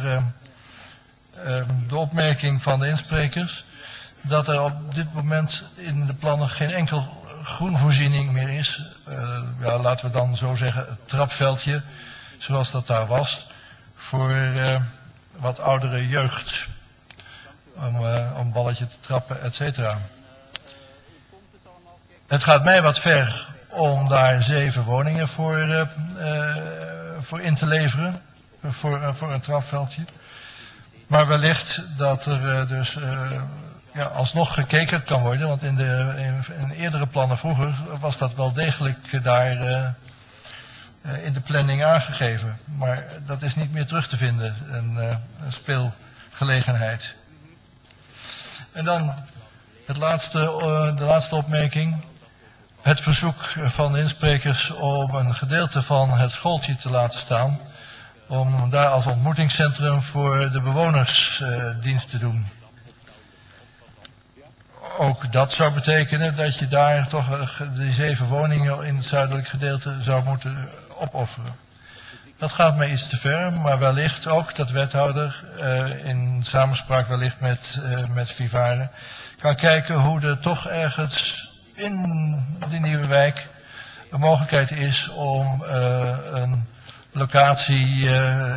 de opmerking van de insprekers dat er op dit moment in de plannen geen enkel groenvoorziening meer is. Ja, laten we dan zo zeggen het trapveldje zoals dat daar was voor wat oudere jeugd om een balletje te trappen, et cetera. Het gaat mij wat ver om daar 7 woningen voor in te leveren, voor een trapveldje. Maar wellicht dat er dus alsnog gekeken kan worden, want in eerdere plannen vroeger was dat wel degelijk daar in de planning aangegeven. Maar dat is niet meer terug te vinden, een speelgelegenheid. En dan de laatste opmerking. Het verzoek van de insprekers om een gedeelte van het schooltje te laten staan, om daar als ontmoetingscentrum voor de bewoners dienst te doen. Ook dat zou betekenen dat je daar toch die 7 woningen in het zuidelijk gedeelte zou moeten opofferen. Dat gaat mij iets te ver, maar wellicht ook dat wethouder in samenspraak wellicht met Vivare kan kijken hoe er toch ergens in die nieuwe wijk een mogelijkheid is om een locatie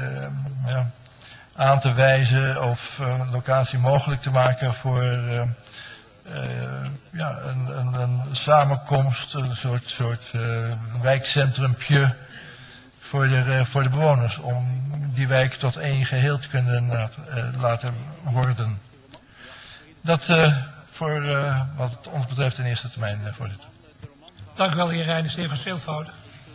aan te wijzen of een locatie mogelijk te maken voor een samenkomst, een soort wijkcentrumpje voor de bewoners, om die wijk tot één geheel te kunnen laten worden. Dat voor wat ons betreft in eerste termijn, voorzitter. Dank u wel, heer Reijners. De heer Van Silvouden.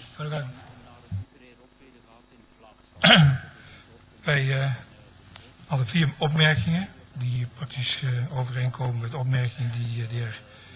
Wij hadden 4 opmerkingen die praktisch overeenkomen met de opmerking die de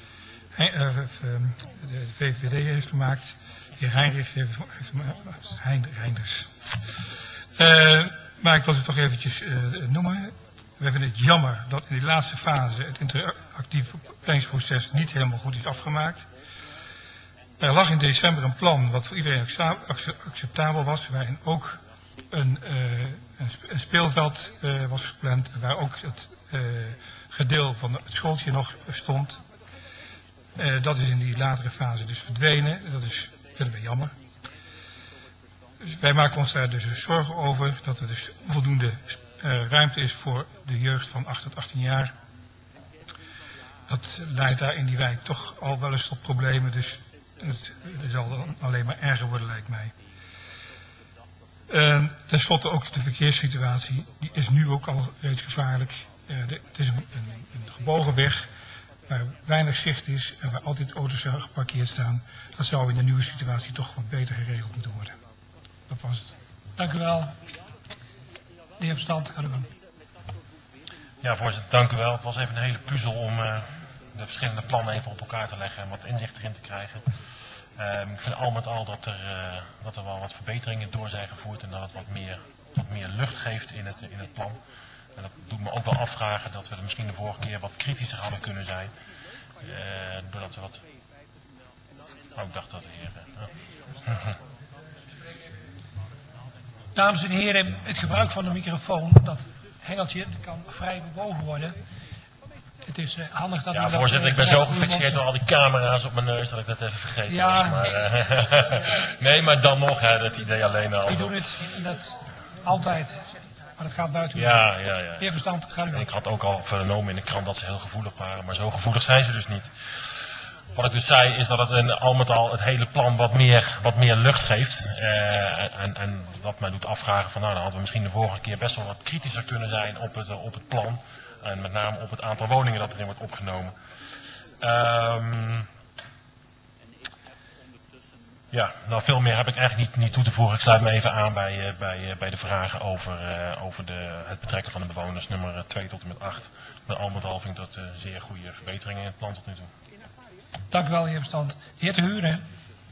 VVD heeft gemaakt. De heer Heinrich Heinders. Maar ik wil ze toch eventjes noemen. We vinden het jammer dat in die laatste fase het interactieve planningsproces niet helemaal goed is afgemaakt. Er lag in december een plan wat voor iedereen acceptabel was, waarin ook een speelveld was gepland, waar ook het gedeel van het schooltje nog stond. Dat is in die latere fase dus verdwenen. Dat vinden we jammer. Dus wij maken ons daar dus zorgen over dat er dus onvoldoende ruimte is voor de jeugd van 8 tot 18 jaar. Dat leidt daar in die wijk toch al wel eens tot problemen, dus het zal dan alleen maar erger worden, lijkt mij. Ten slotte ook de verkeerssituatie, die is nu ook al reeds gevaarlijk. Het is een gebogen weg waar weinig zicht is en waar altijd auto's geparkeerd staan. Dat zou in de nieuwe situatie toch wat beter geregeld moeten worden. Dat was het. Dank u wel. De heer Verstand, gaat u gang. Ja, voorzitter, dank u wel. Het was even een hele puzzel om de verschillende plannen even op elkaar te leggen en wat inzicht erin te krijgen. Ik vind al met al dat er wel wat verbeteringen door zijn gevoerd en dat het wat meer lucht geeft in het plan. En dat doet me ook wel afvragen dat we er misschien de vorige keer wat kritischer hadden kunnen zijn. Doordat we wat... Oh, ik dacht dat de heer... Dames en heren, het gebruik van de microfoon, dat hengeltje kan vrij bewogen worden. Het is handig dat u... Ja, voorzitter, ik ben zo gefixeerd door al die camera's op mijn neus dat ik dat even vergeten was. Maar, nee, maar dan nog, het idee alleen al. Die doen het altijd, maar dat gaat buiten. Ja. Heer Verstand, ga u. Ik had ook al vernomen in de krant dat ze heel gevoelig waren, maar zo gevoelig zijn ze dus niet. Wat ik dus zei is dat het al met al het hele plan wat meer lucht geeft. En wat mij doet afvragen van dan hadden we misschien de vorige keer best wel wat kritischer kunnen zijn op het plan. En met name op het aantal woningen dat erin wordt opgenomen. Ja, nou veel meer heb ik eigenlijk niet toe te voegen. Ik sluit me even aan bij de vragen over het betrekken van de bewoners nummer 2 tot en met 8. Met al met al vind ik dat zeer goede verbeteringen in het plan tot nu toe. Dank u wel, heer Verstand. Heer Te Huren.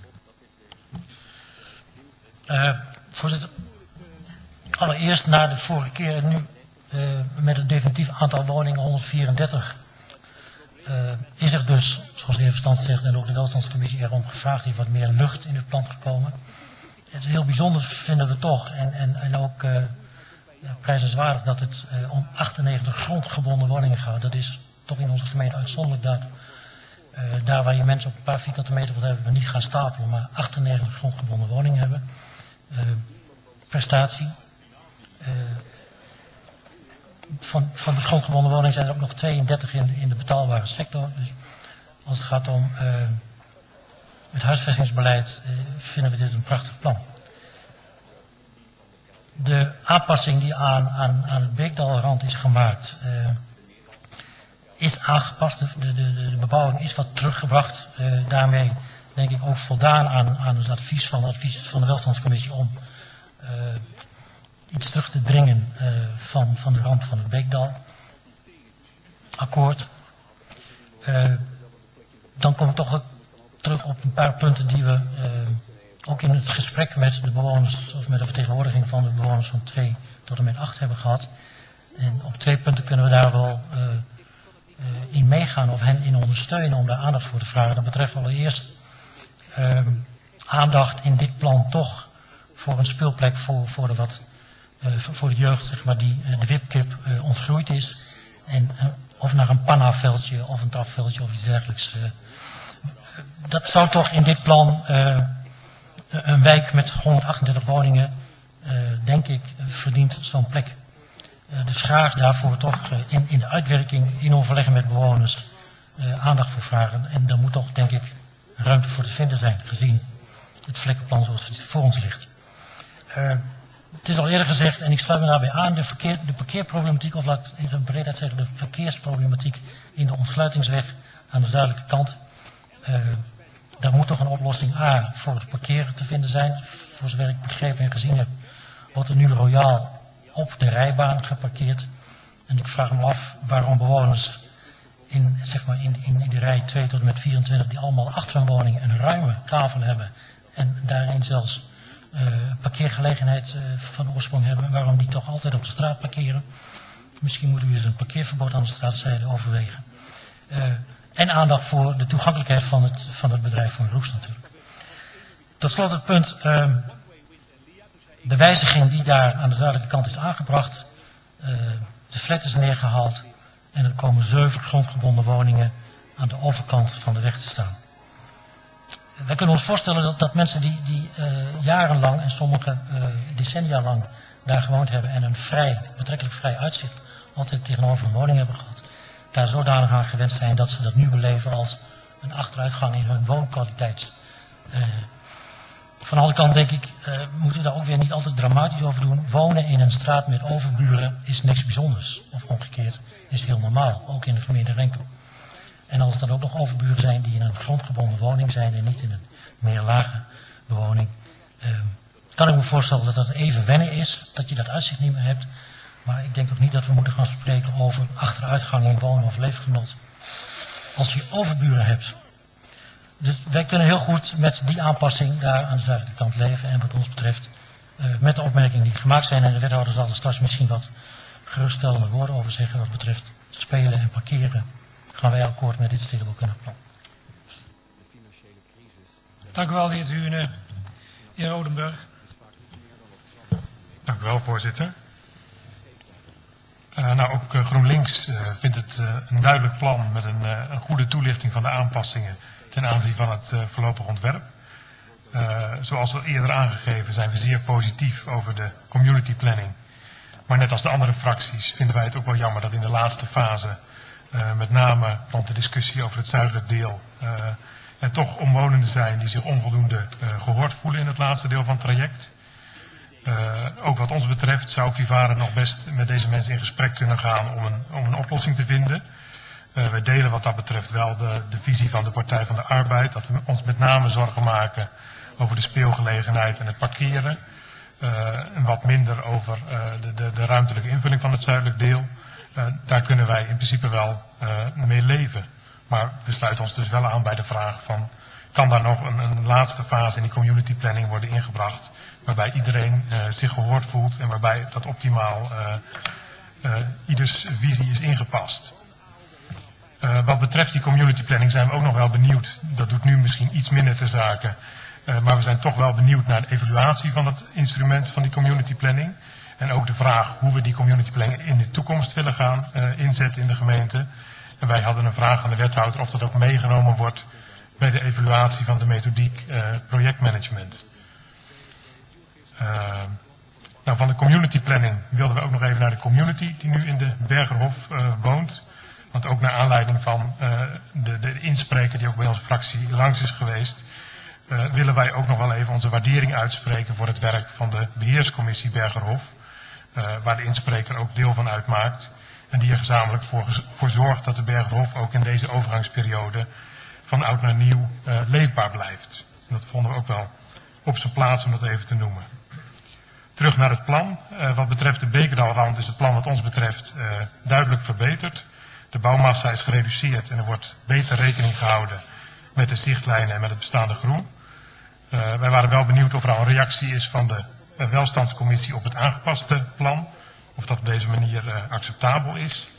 Voorzitter, allereerst na de vorige keer nu met het definitief aantal woningen 134 is er dus, zoals de heer Verstand zegt en ook de welstandscommissie erom gevraagd, heeft wat meer lucht in het plan gekomen. Het is heel bijzonder, vinden we toch, en ook prijzenswaardig dat het om 98 grondgebonden woningen gaat. Dat is toch in onze gemeente uitzonderlijk dat daar waar je mensen op een paar vierkante meter wilt hebben, we niet gaan stapelen, maar 98 grondgebonden woningen hebben. Prestatie. Van de grondgebonden woningen zijn er ook nog 32 in de betaalbare sector. Dus als het gaat om het huisvestingsbeleid vinden we dit een prachtig plan. De aanpassing die aan het Beekdalrand is gemaakt is aangepast. De bebouwing is wat teruggebracht. Daarmee denk ik ook voldaan aan het advies van de welstandscommissie om iets terug te dringen van de rand van het Beekdal. Akkoord. Dan kom ik toch terug op een paar punten die we ook in het gesprek met de bewoners, of met de vertegenwoordiging van de bewoners van 2 tot en met 8 hebben gehad. En op 2 punten kunnen we daar wel in meegaan of hen in ondersteunen om daar aandacht voor te vragen. Dat betreft allereerst aandacht in dit plan toch voor een speelplek voor de jeugd, zeg maar, die de wipkip ontgroeid is. En of naar een pannaveldje of een trapveldje of iets dergelijks. Dat zou toch in dit plan een wijk met 138 woningen, denk ik, verdient zo'n plek. Dus graag daarvoor toch in de uitwerking, in overleggen met bewoners, aandacht voor vragen. En daar moet toch, denk ik, ruimte voor te vinden zijn, gezien het vlekkenplan zoals het voor ons ligt. Het is al eerder gezegd, en ik sluit me daarbij aan, de parkeerproblematiek, of laat ik in zijn breedheid zeggen, de verkeersproblematiek in de ontsluitingsweg aan de zuidelijke kant. Daar moet toch een oplossing A voor het parkeren te vinden zijn. Voor zover ik begrepen en gezien heb, wordt er nu royaal op de rijbaan geparkeerd. En ik vraag me af waarom bewoners in de rij 2 tot en met 24, die allemaal achter hun woning een ruime kavel hebben en daarin zelfs parkeergelegenheid van oorsprong hebben, waarom die toch altijd op de straat parkeren. Misschien moeten we eens een parkeerverbod aan de straatzijde overwegen. En aandacht voor de toegankelijkheid van het bedrijf van Roes natuurlijk. Tot slot het punt, de wijziging die daar aan de zuidelijke kant is aangebracht. De flat is neergehaald en er komen 7 grondgebonden woningen aan de overkant van de weg te staan. Wij kunnen ons voorstellen dat mensen die jarenlang en sommige decennia lang daar gewoond hebben en een betrekkelijk vrij uitzicht altijd tegenover een woning hebben gehad, daar zodanig aan gewend zijn dat ze dat nu beleven als een achteruitgang in hun woonkwaliteit. Van de andere kant denk ik, moeten we daar ook weer niet altijd dramatisch over doen. Wonen in een straat met overburen is niks bijzonders. Of omgekeerd, is heel normaal, ook in de gemeente Renkum. En als er dan ook nog overburen zijn die in een grondgebonden woning zijn en niet in een meer lage bewoning, kan ik me voorstellen dat dat even wennen is, dat je dat uitzicht niet meer hebt. Maar ik denk ook niet dat we moeten gaan spreken over achteruitgang in wonen of leefgenot als je overburen hebt. Dus wij kunnen heel goed met die aanpassing daar aan de zuidelijke kant leven. En wat ons betreft, met de opmerkingen die gemaakt zijn, en de wethouder zal er straks misschien wat geruststellende woorden over zeggen wat betreft spelen en parkeren, gaan wij akkoord met dit stedelijk plan. Dank u wel, de heer Thunen. Heer Rodenburg. Dank u wel, voorzitter. Ook GroenLinks vindt het een duidelijk plan met een goede toelichting van de aanpassingen ten aanzien van het voorlopig ontwerp. Zoals al eerder aangegeven zijn we zeer positief over de community planning. Maar net als de andere fracties vinden wij het ook wel jammer dat in de laatste fase, met name rond de discussie over het zuidelijk deel, er toch omwonenden zijn die zich onvoldoende gehoord voelen in het laatste deel van het traject. Ook wat ons betreft zou Vivaren nog best met deze mensen in gesprek kunnen gaan om een oplossing te vinden. Wij delen wat dat betreft wel de visie van de Partij van de Arbeid, dat we ons met name zorgen maken over de speelgelegenheid en het parkeren. En wat minder over de ruimtelijke invulling van het zuidelijk deel. Daar kunnen wij in principe wel mee leven. Maar we sluiten ons dus wel aan bij de vraag van, kan daar nog een laatste fase in die community planning worden ingebracht, waarbij iedereen zich gehoord voelt en waarbij dat optimaal ieders visie is ingepast. Wat betreft die community planning zijn we ook nog wel benieuwd, dat doet nu misschien iets minder ter zake, maar we zijn toch wel benieuwd naar de evaluatie van het instrument van die community planning. En ook de vraag hoe we die community planning in de toekomst willen gaan inzetten in de gemeente. En wij hadden een vraag aan de wethouder of dat ook meegenomen wordt bij de evaluatie van de methodiek projectmanagement. Van de community planning wilden we ook nog even naar de community die nu in de Bergerhof woont. Want ook naar aanleiding van de inspreker die ook bij onze fractie langs is geweest, willen wij ook nog wel even onze waardering uitspreken voor het werk van de beheerscommissie Bergerhof. Waar de inspreker ook deel van uitmaakt. En die er gezamenlijk voor zorgt dat de Bergerhof ook in deze overgangsperiode van oud naar nieuw leefbaar blijft. En dat vonden we ook wel op zijn plaats om dat even te noemen. Terug naar het plan. Wat betreft de Bekerdalrand is het plan wat ons betreft duidelijk verbeterd. De bouwmassa is gereduceerd en er wordt beter rekening gehouden met de zichtlijnen en met het bestaande groen. Wij waren wel benieuwd of er al een reactie is van de welstandscommissie op het aangepaste plan. Of dat op deze manier acceptabel is.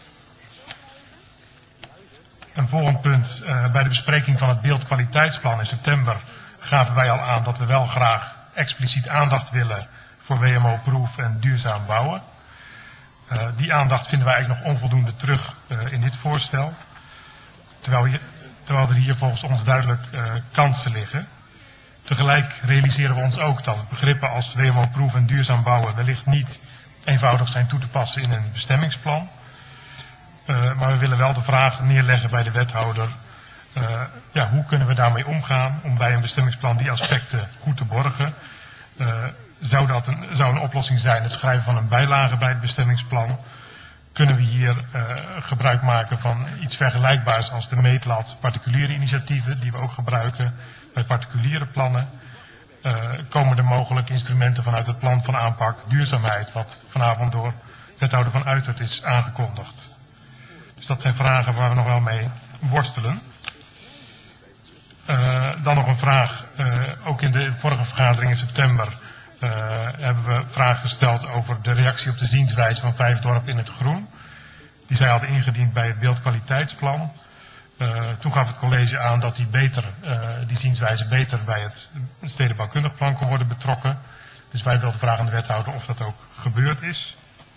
Een volgend punt. Bij de bespreking van het beeldkwaliteitsplan in september gaven wij al aan dat we wel graag expliciet aandacht willen voor WMO-proof en duurzaam bouwen. Die aandacht vinden wij eigenlijk nog onvoldoende terug in dit voorstel. Terwijl er hier volgens ons duidelijk kansen liggen. Tegelijk realiseren we ons ook dat begrippen als WMO-proof en duurzaam bouwen wellicht niet eenvoudig zijn toe te passen in een bestemmingsplan. Maar we willen wel de vraag neerleggen bij de wethouder. Hoe kunnen we daarmee omgaan om bij een bestemmingsplan die aspecten goed te borgen? Zou een oplossing zijn het schrijven van een bijlage bij het bestemmingsplan? Kunnen we hier gebruik maken van iets vergelijkbaars als de meetlat particuliere initiatieven die we ook gebruiken bij particuliere plannen? Komen er mogelijk instrumenten vanuit het plan van aanpak duurzaamheid, wat vanavond door wethouder Van Uitert is aangekondigd. Dus dat zijn vragen waar we nog wel mee worstelen. Dan nog een vraag, ook in de vorige vergadering in september hebben we vragen gesteld over de reactie op de zienswijze van Vijfdorp in het groen. Die zij hadden ingediend bij het beeldkwaliteitsplan. Toen gaf het college aan dat die zienswijze beter bij het stedenbouwkundig plan kon worden betrokken. Dus wij wilden vragen aan de wethouder of dat ook gebeurd is.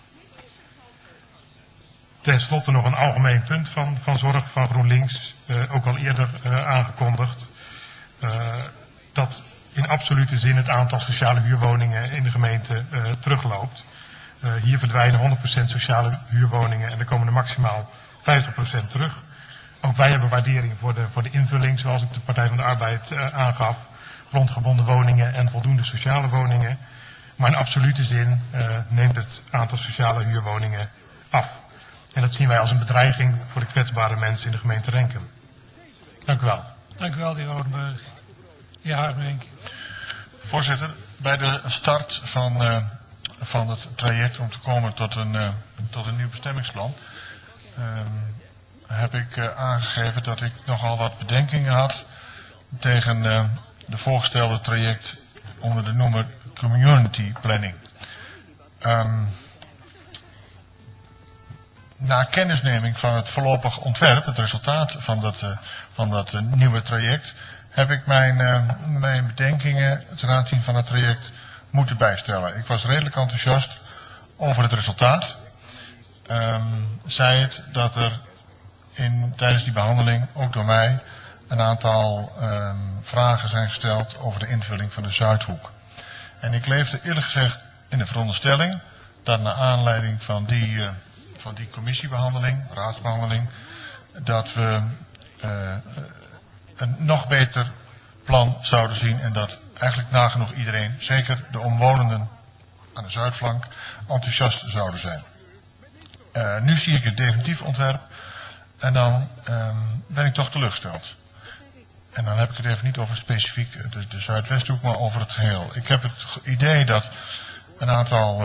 Ten slotte nog een algemeen punt van zorg van GroenLinks, ook al eerder aangekondigd. Dat in absolute zin het aantal sociale huurwoningen in de gemeente terugloopt. Hier verdwijnen 100% sociale huurwoningen en er komen er maximaal 50% terug. Ook wij hebben waardering voor de invulling, zoals ik de Partij van de Arbeid aangaf. Grondgebonden woningen en voldoende sociale woningen. Maar in absolute zin neemt het aantal sociale huurwoningen af. En dat zien wij als een bedreiging voor de kwetsbare mensen in de gemeente Renkum. Dank u wel. Dank u wel, de heer Oudenburg. Heer Hardenbrink. Voorzitter, bij de start van het traject om te komen tot een nieuw bestemmingsplan heb ik aangegeven dat ik nogal wat bedenkingen had tegen de voorgestelde traject onder de noemer community planning. Na kennisneming van het voorlopig ontwerp, het resultaat van dat nieuwe traject, heb ik mijn bedenkingen ten aanzien van het traject moeten bijstellen. Ik was redelijk enthousiast over het resultaat. Zij het dat er tijdens die behandeling, ook door mij, een aantal vragen zijn gesteld over de invulling van de Zuidhoek. En ik leefde eerlijk gezegd in de veronderstelling dat naar aanleiding van die commissiebehandeling, raadsbehandeling, dat we een nog beter plan zouden zien en dat eigenlijk nagenoeg iedereen, zeker de omwonenden aan de zuidflank, enthousiast zouden zijn. Nu zie ik het definitief ontwerp en dan ben ik toch teleurgesteld. En dan heb ik het even niet over specifiek de Zuidwesthoek, maar over het geheel. Ik heb het idee dat een aantal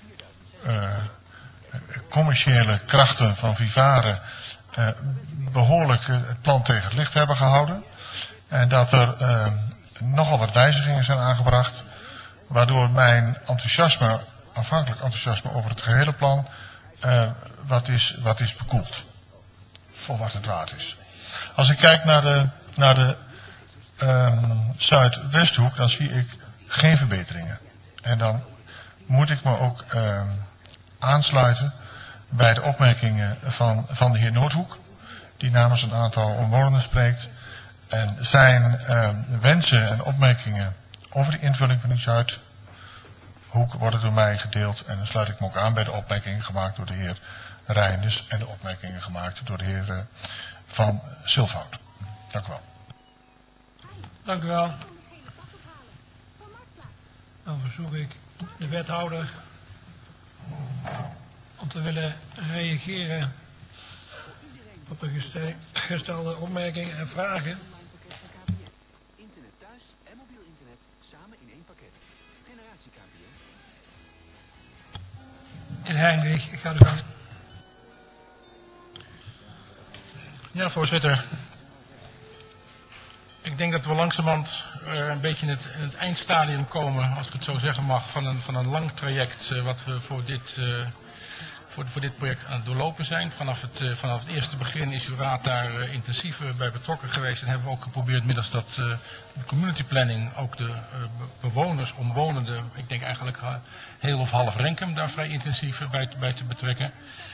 commerciële krachten van Vivare behoorlijk het plan tegen het licht hebben gehouden. En dat er nogal wat wijzigingen zijn aangebracht, waardoor mijn aanvankelijk enthousiasme over het gehele plan wat is bekoeld. Voor wat het waard is. Als ik kijk naar de Zuidwesthoek, dan zie ik geen verbeteringen. En dan moet ik me ook aansluiten bij de opmerkingen van de heer Noordhoek, die namens een aantal omwonenden spreekt. En zijn wensen en opmerkingen over de invulling van die Zuidhoek worden door mij gedeeld. En dan sluit ik me ook aan bij de opmerkingen gemaakt door de heer Reinders en de opmerkingen gemaakt door de heer Van Silvoud. Dank u wel. Dank u wel. Dan verzoek ik de wethouder om te willen reageren op de gestelde opmerkingen en vragen. Internet thuis en mobiel internet samen in één pakket. Generatie KPN. Heer Heinrich, ik ga u gang. Ja, voorzitter. Ik denk dat we langzamerhand een beetje in het eindstadium komen, als ik het zo zeggen mag, van een lang traject wat we voor dit project aan het doorlopen zijn. Vanaf het eerste begin is uw raad daar intensief bij betrokken geweest en hebben we ook geprobeerd middels de community planning ook de bewoners, omwonenden, ik denk eigenlijk heel of half Renkum daar vrij intensief bij te betrekken.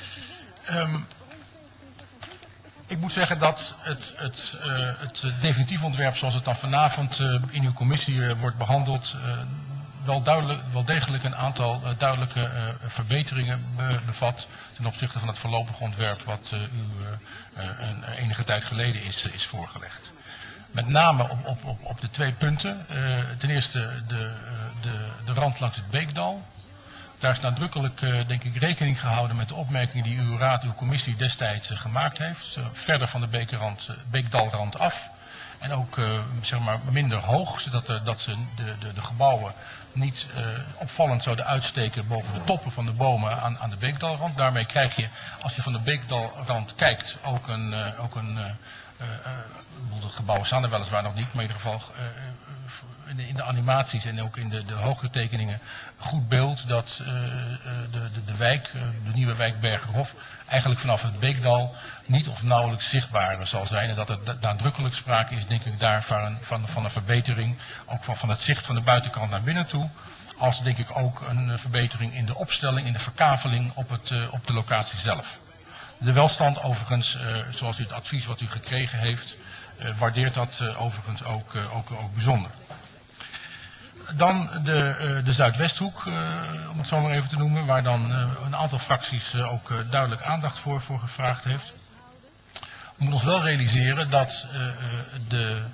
Ik moet zeggen dat het definitief ontwerp zoals het dan vanavond in uw commissie wordt behandeld wel degelijk een aantal duidelijke verbeteringen bevat ten opzichte van het voorlopige ontwerp wat u enige tijd geleden is voorgelegd. Met name op de twee punten. Ten eerste de rand langs het Beekdal. Daar is nadrukkelijk, denk ik, rekening gehouden met de opmerkingen die uw commissie destijds gemaakt heeft. Verder van de Beekdalrand af. En ook zeg maar minder hoog, zodat de gebouwen niet opvallend zouden uitsteken boven de toppen van de bomen aan de Beekdalrand. Daarmee krijg je, als je van de Beekdalrand kijkt, ook gebouwen staan er weliswaar nog niet, maar in ieder geval in de animaties en ook in de hoogtetekeningen goed beeld dat de wijk, de nieuwe wijk Bergerhof, eigenlijk vanaf het Beekdal niet of nauwelijks zichtbaar zal zijn. En dat er nadrukkelijk sprake is, denk ik, daar van een verbetering, ook van het zicht van de buitenkant naar binnen toe. Als denk ik ook een verbetering in de opstelling, in de verkaveling op de locatie zelf. De welstand overigens, zoals u het advies wat u gekregen heeft, waardeert dat overigens ook bijzonder. Dan de Zuidwesthoek, om het zo maar even te noemen, waar dan een aantal fracties ook duidelijk aandacht voor gevraagd heeft. We moeten ons wel realiseren dat de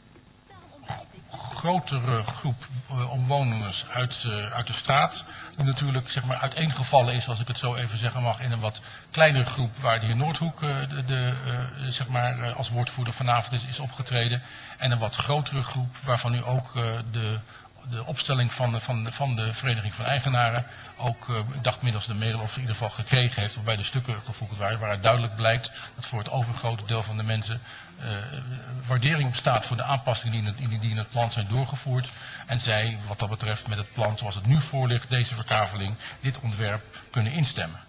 grotere groep omwonenden uit de straat nu natuurlijk zeg maar uiteengevallen is, als ik het zo even zeggen mag, in een wat kleinere groep waar de heer Noordhoek zeg maar, als woordvoerder vanavond is opgetreden, en een wat grotere groep waarvan nu ook de opstelling van de Vereniging van Eigenaren ook, ik dacht middels de mail of in ieder geval gekregen heeft, of bij de stukken gevoegd waren, waaruit duidelijk blijkt dat voor het overgrote deel van de mensen waardering bestaat voor de aanpassingen die in het plan zijn doorgevoerd. En zij, wat dat betreft, met het plan zoals het nu voor ligt, deze verkaveling, dit ontwerp kunnen instemmen.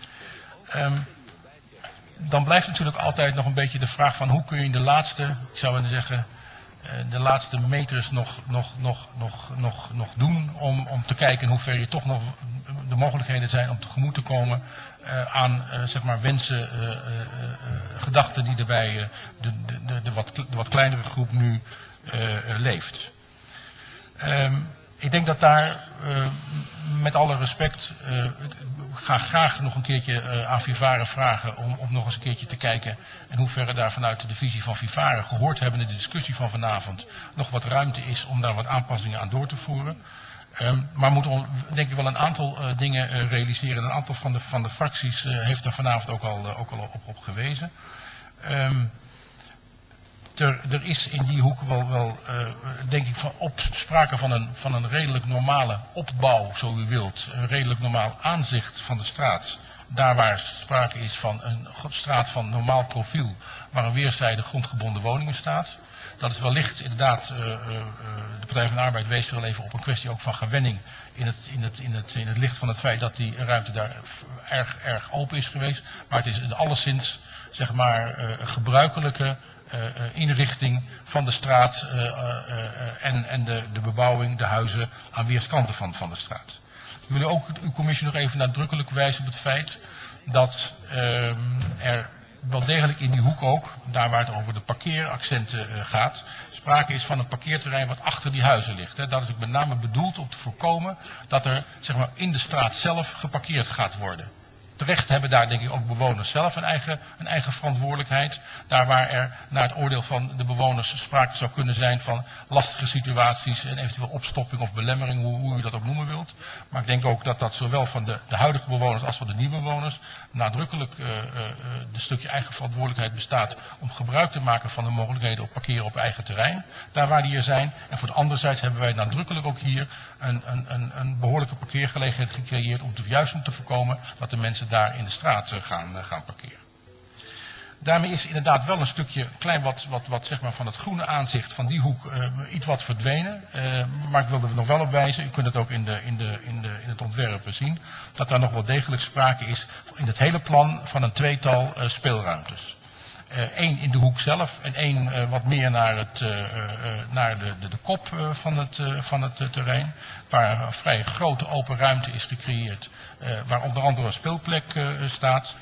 Dan blijft natuurlijk altijd nog een beetje de vraag van hoe kun je in de laatste, ik zou willen zeggen, de laatste meters nog doen om te kijken in hoeverre je toch nog de mogelijkheden zijn om tegemoet te komen aan zeg maar wensen, gedachten die er bij de wat kleinere groep nu leeft. Ik denk dat daar met alle respect graag nog een keertje aan Vivare vragen om nog eens een keertje te kijken in hoeverre daar vanuit de visie van Vivare, gehoord hebben in de discussie van vanavond, nog wat ruimte is om daar wat aanpassingen aan door te voeren. Maar we moeten denk ik wel een aantal dingen realiseren. Een aantal van de fracties heeft daar vanavond ook al op gewezen. Er is in die hoek wel denk ik, sprake van een redelijk normale opbouw, zo u wilt. Een redelijk normaal aanzicht van de straat. Daar waar sprake is van een straat van normaal profiel, waar een weerszijde grondgebonden woningen staat. Dat is wellicht inderdaad, de Partij van de Arbeid wees er wel even op een kwestie ook van gewenning in het licht van het feit dat die ruimte daar erg open is geweest. Maar het is alleszins zeg maar een gebruikelijke inrichting van de straat en de bebouwing, de huizen aan weerskanten van de straat. We willen ook uw commissie nog even nadrukkelijk wijzen op het feit dat er wel degelijk in die hoek ook, daar waar het over de parkeeraccenten gaat, sprake is van een parkeerterrein wat achter die huizen ligt. Dat is ook met name bedoeld om te voorkomen dat er zeg maar, in de straat zelf geparkeerd gaat worden. Terecht hebben daar denk ik ook bewoners zelf een eigen verantwoordelijkheid. Daar waar er naar het oordeel van de bewoners sprake zou kunnen zijn van lastige situaties en eventueel opstopping of belemmering, hoe u dat ook noemen wilt. Maar ik denk ook dat zowel van de huidige bewoners als van de nieuwe bewoners nadrukkelijk een stukje eigen verantwoordelijkheid bestaat om gebruik te maken van de mogelijkheden op parkeren op eigen terrein. Daar waar die er zijn. En voor de andere zijde hebben wij nadrukkelijk ook hier een behoorlijke parkeergelegenheid gecreëerd juist om te voorkomen dat de mensen daar in de straat gaan parkeren. Daarmee is inderdaad wel een stukje klein wat zeg maar van het groene aanzicht van die hoek iets wat verdwenen. Maar ik wilde er nog wel op wijzen, u kunt het ook in het ontwerp zien, dat daar nog wel degelijk sprake is in het hele plan van een tweetal speelruimtes. Eén in de hoek zelf en één wat meer naar de kop van het terrein, waar een vrij grote open ruimte is gecreëerd, waar onder andere een speelplek staat.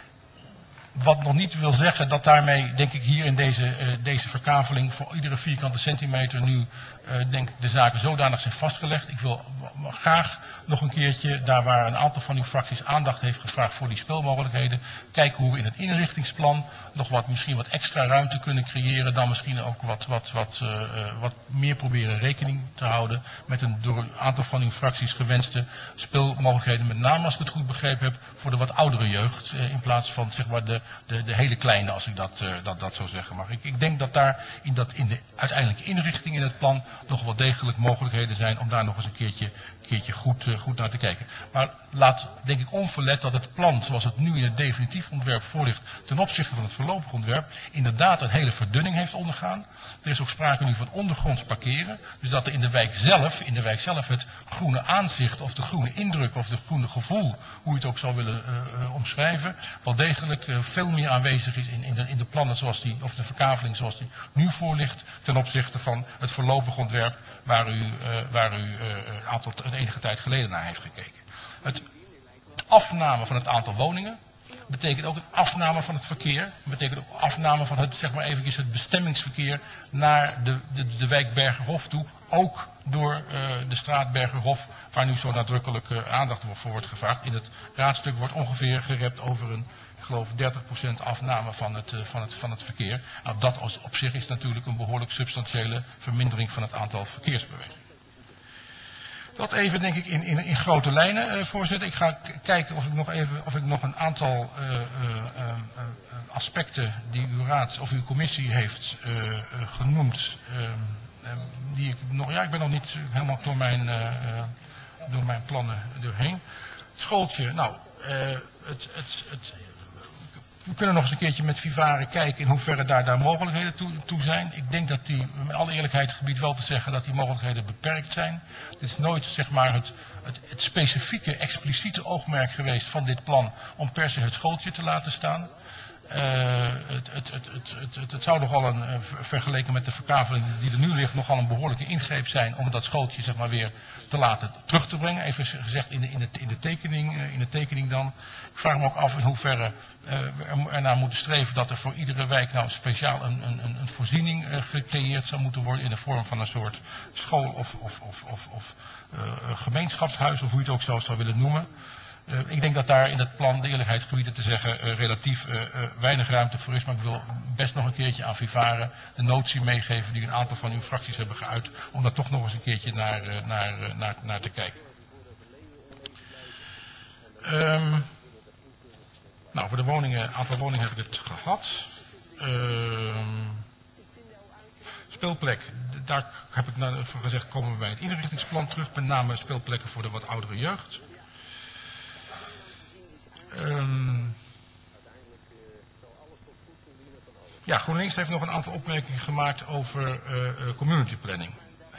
Wat nog niet wil zeggen dat daarmee, denk ik, hier in deze verkaveling voor iedere vierkante centimeter nu, denk ik, de zaken zodanig zijn vastgelegd. Ik wil graag nog een keertje, daar waar een aantal van uw fracties aandacht heeft gevraagd voor die speelmogelijkheden, kijken hoe we in het inrichtingsplan nog misschien wat extra ruimte kunnen creëren, dan misschien ook wat meer proberen rekening te houden met een door een aantal van uw fracties gewenste speelmogelijkheden, met name als ik het goed begrepen heb, voor de wat oudere jeugd, in plaats van zeg maar de de hele kleine, als ik dat zo zeggen mag. Ik denk dat daar in de uiteindelijke inrichting in het plan nog wel degelijk mogelijkheden zijn om daar nog eens een keertje goed naar te kijken. Maar laat denk ik onverlet dat het plan zoals het nu in het definitief ontwerp voor ligt ten opzichte van het voorlopig ontwerp inderdaad een hele verdunning heeft ondergaan. Er is ook sprake nu van ondergronds parkeren. Dus dat er in de wijk zelf het groene aanzicht of de groene indruk of de groene gevoel, hoe je het ook zou willen omschrijven, wel degelijk veel meer aanwezig is in de plannen zoals die, of de verkaveling zoals die nu voor ligt ten opzichte van het voorlopig ontwerp waar u een enige tijd geleden naar heeft gekeken. Het afname van het aantal woningen betekent ook een afname van het verkeer. Betekent ook afname van het, zeg maar eventjes, het bestemmingsverkeer naar de wijk Bergerhof toe. Ook door de straat Bergerhof, waar nu zo nadrukkelijk aandacht voor wordt gevraagd. In het raadstuk wordt ongeveer gerept over een, ik geloof, 30% afname van het verkeer. Nou, dat op zich is natuurlijk een behoorlijk substantiële vermindering van het aantal verkeersbewegingen. Dat even, denk ik, in grote lijnen, voorzitter. Ik ga kijken of ik nog een aantal aspecten die uw raad of uw commissie heeft genoemd, die ik nog, ik ben nog niet helemaal door mijn plannen doorheen. Het schooltje, nou, we kunnen nog eens een keertje met Vivaren kijken in hoeverre daar mogelijkheden toe zijn. Ik denk dat die, met alle eerlijkheid gebied wel te zeggen, dat die mogelijkheden beperkt zijn. Het is nooit, zeg maar, het specifieke, expliciete oogmerk geweest van dit plan om per se het schooltje te laten staan. Het zou nogal vergeleken met de verkaveling die er nu ligt, nogal een behoorlijke ingreep zijn om dat schooltje, zeg maar, weer te laten terug te brengen. Even gezegd in de tekening dan. Ik vraag me ook af in hoeverre we ernaar moeten streven dat er voor iedere wijk nou speciaal een voorziening gecreëerd zou moeten worden in de vorm van een soort school of gemeenschapshuis, of hoe je het ook zo zou willen noemen. Ik denk dat daar in het plan, de eerlijkheid gebieden te zeggen, relatief weinig ruimte voor is. Maar ik wil best nog een keertje aan Vivaren de notie meegeven die een aantal van uw fracties hebben geuit. Om daar toch nog eens een keertje naar te kijken. Nou, voor de woningen, aantal woningen heb ik het gehad. Speelplek, daar heb ik van gezegd, komen we bij het inrichtingsplan terug. Met name speelplekken voor de wat oudere jeugd. GroenLinks heeft nog een aantal opmerkingen gemaakt over community planning.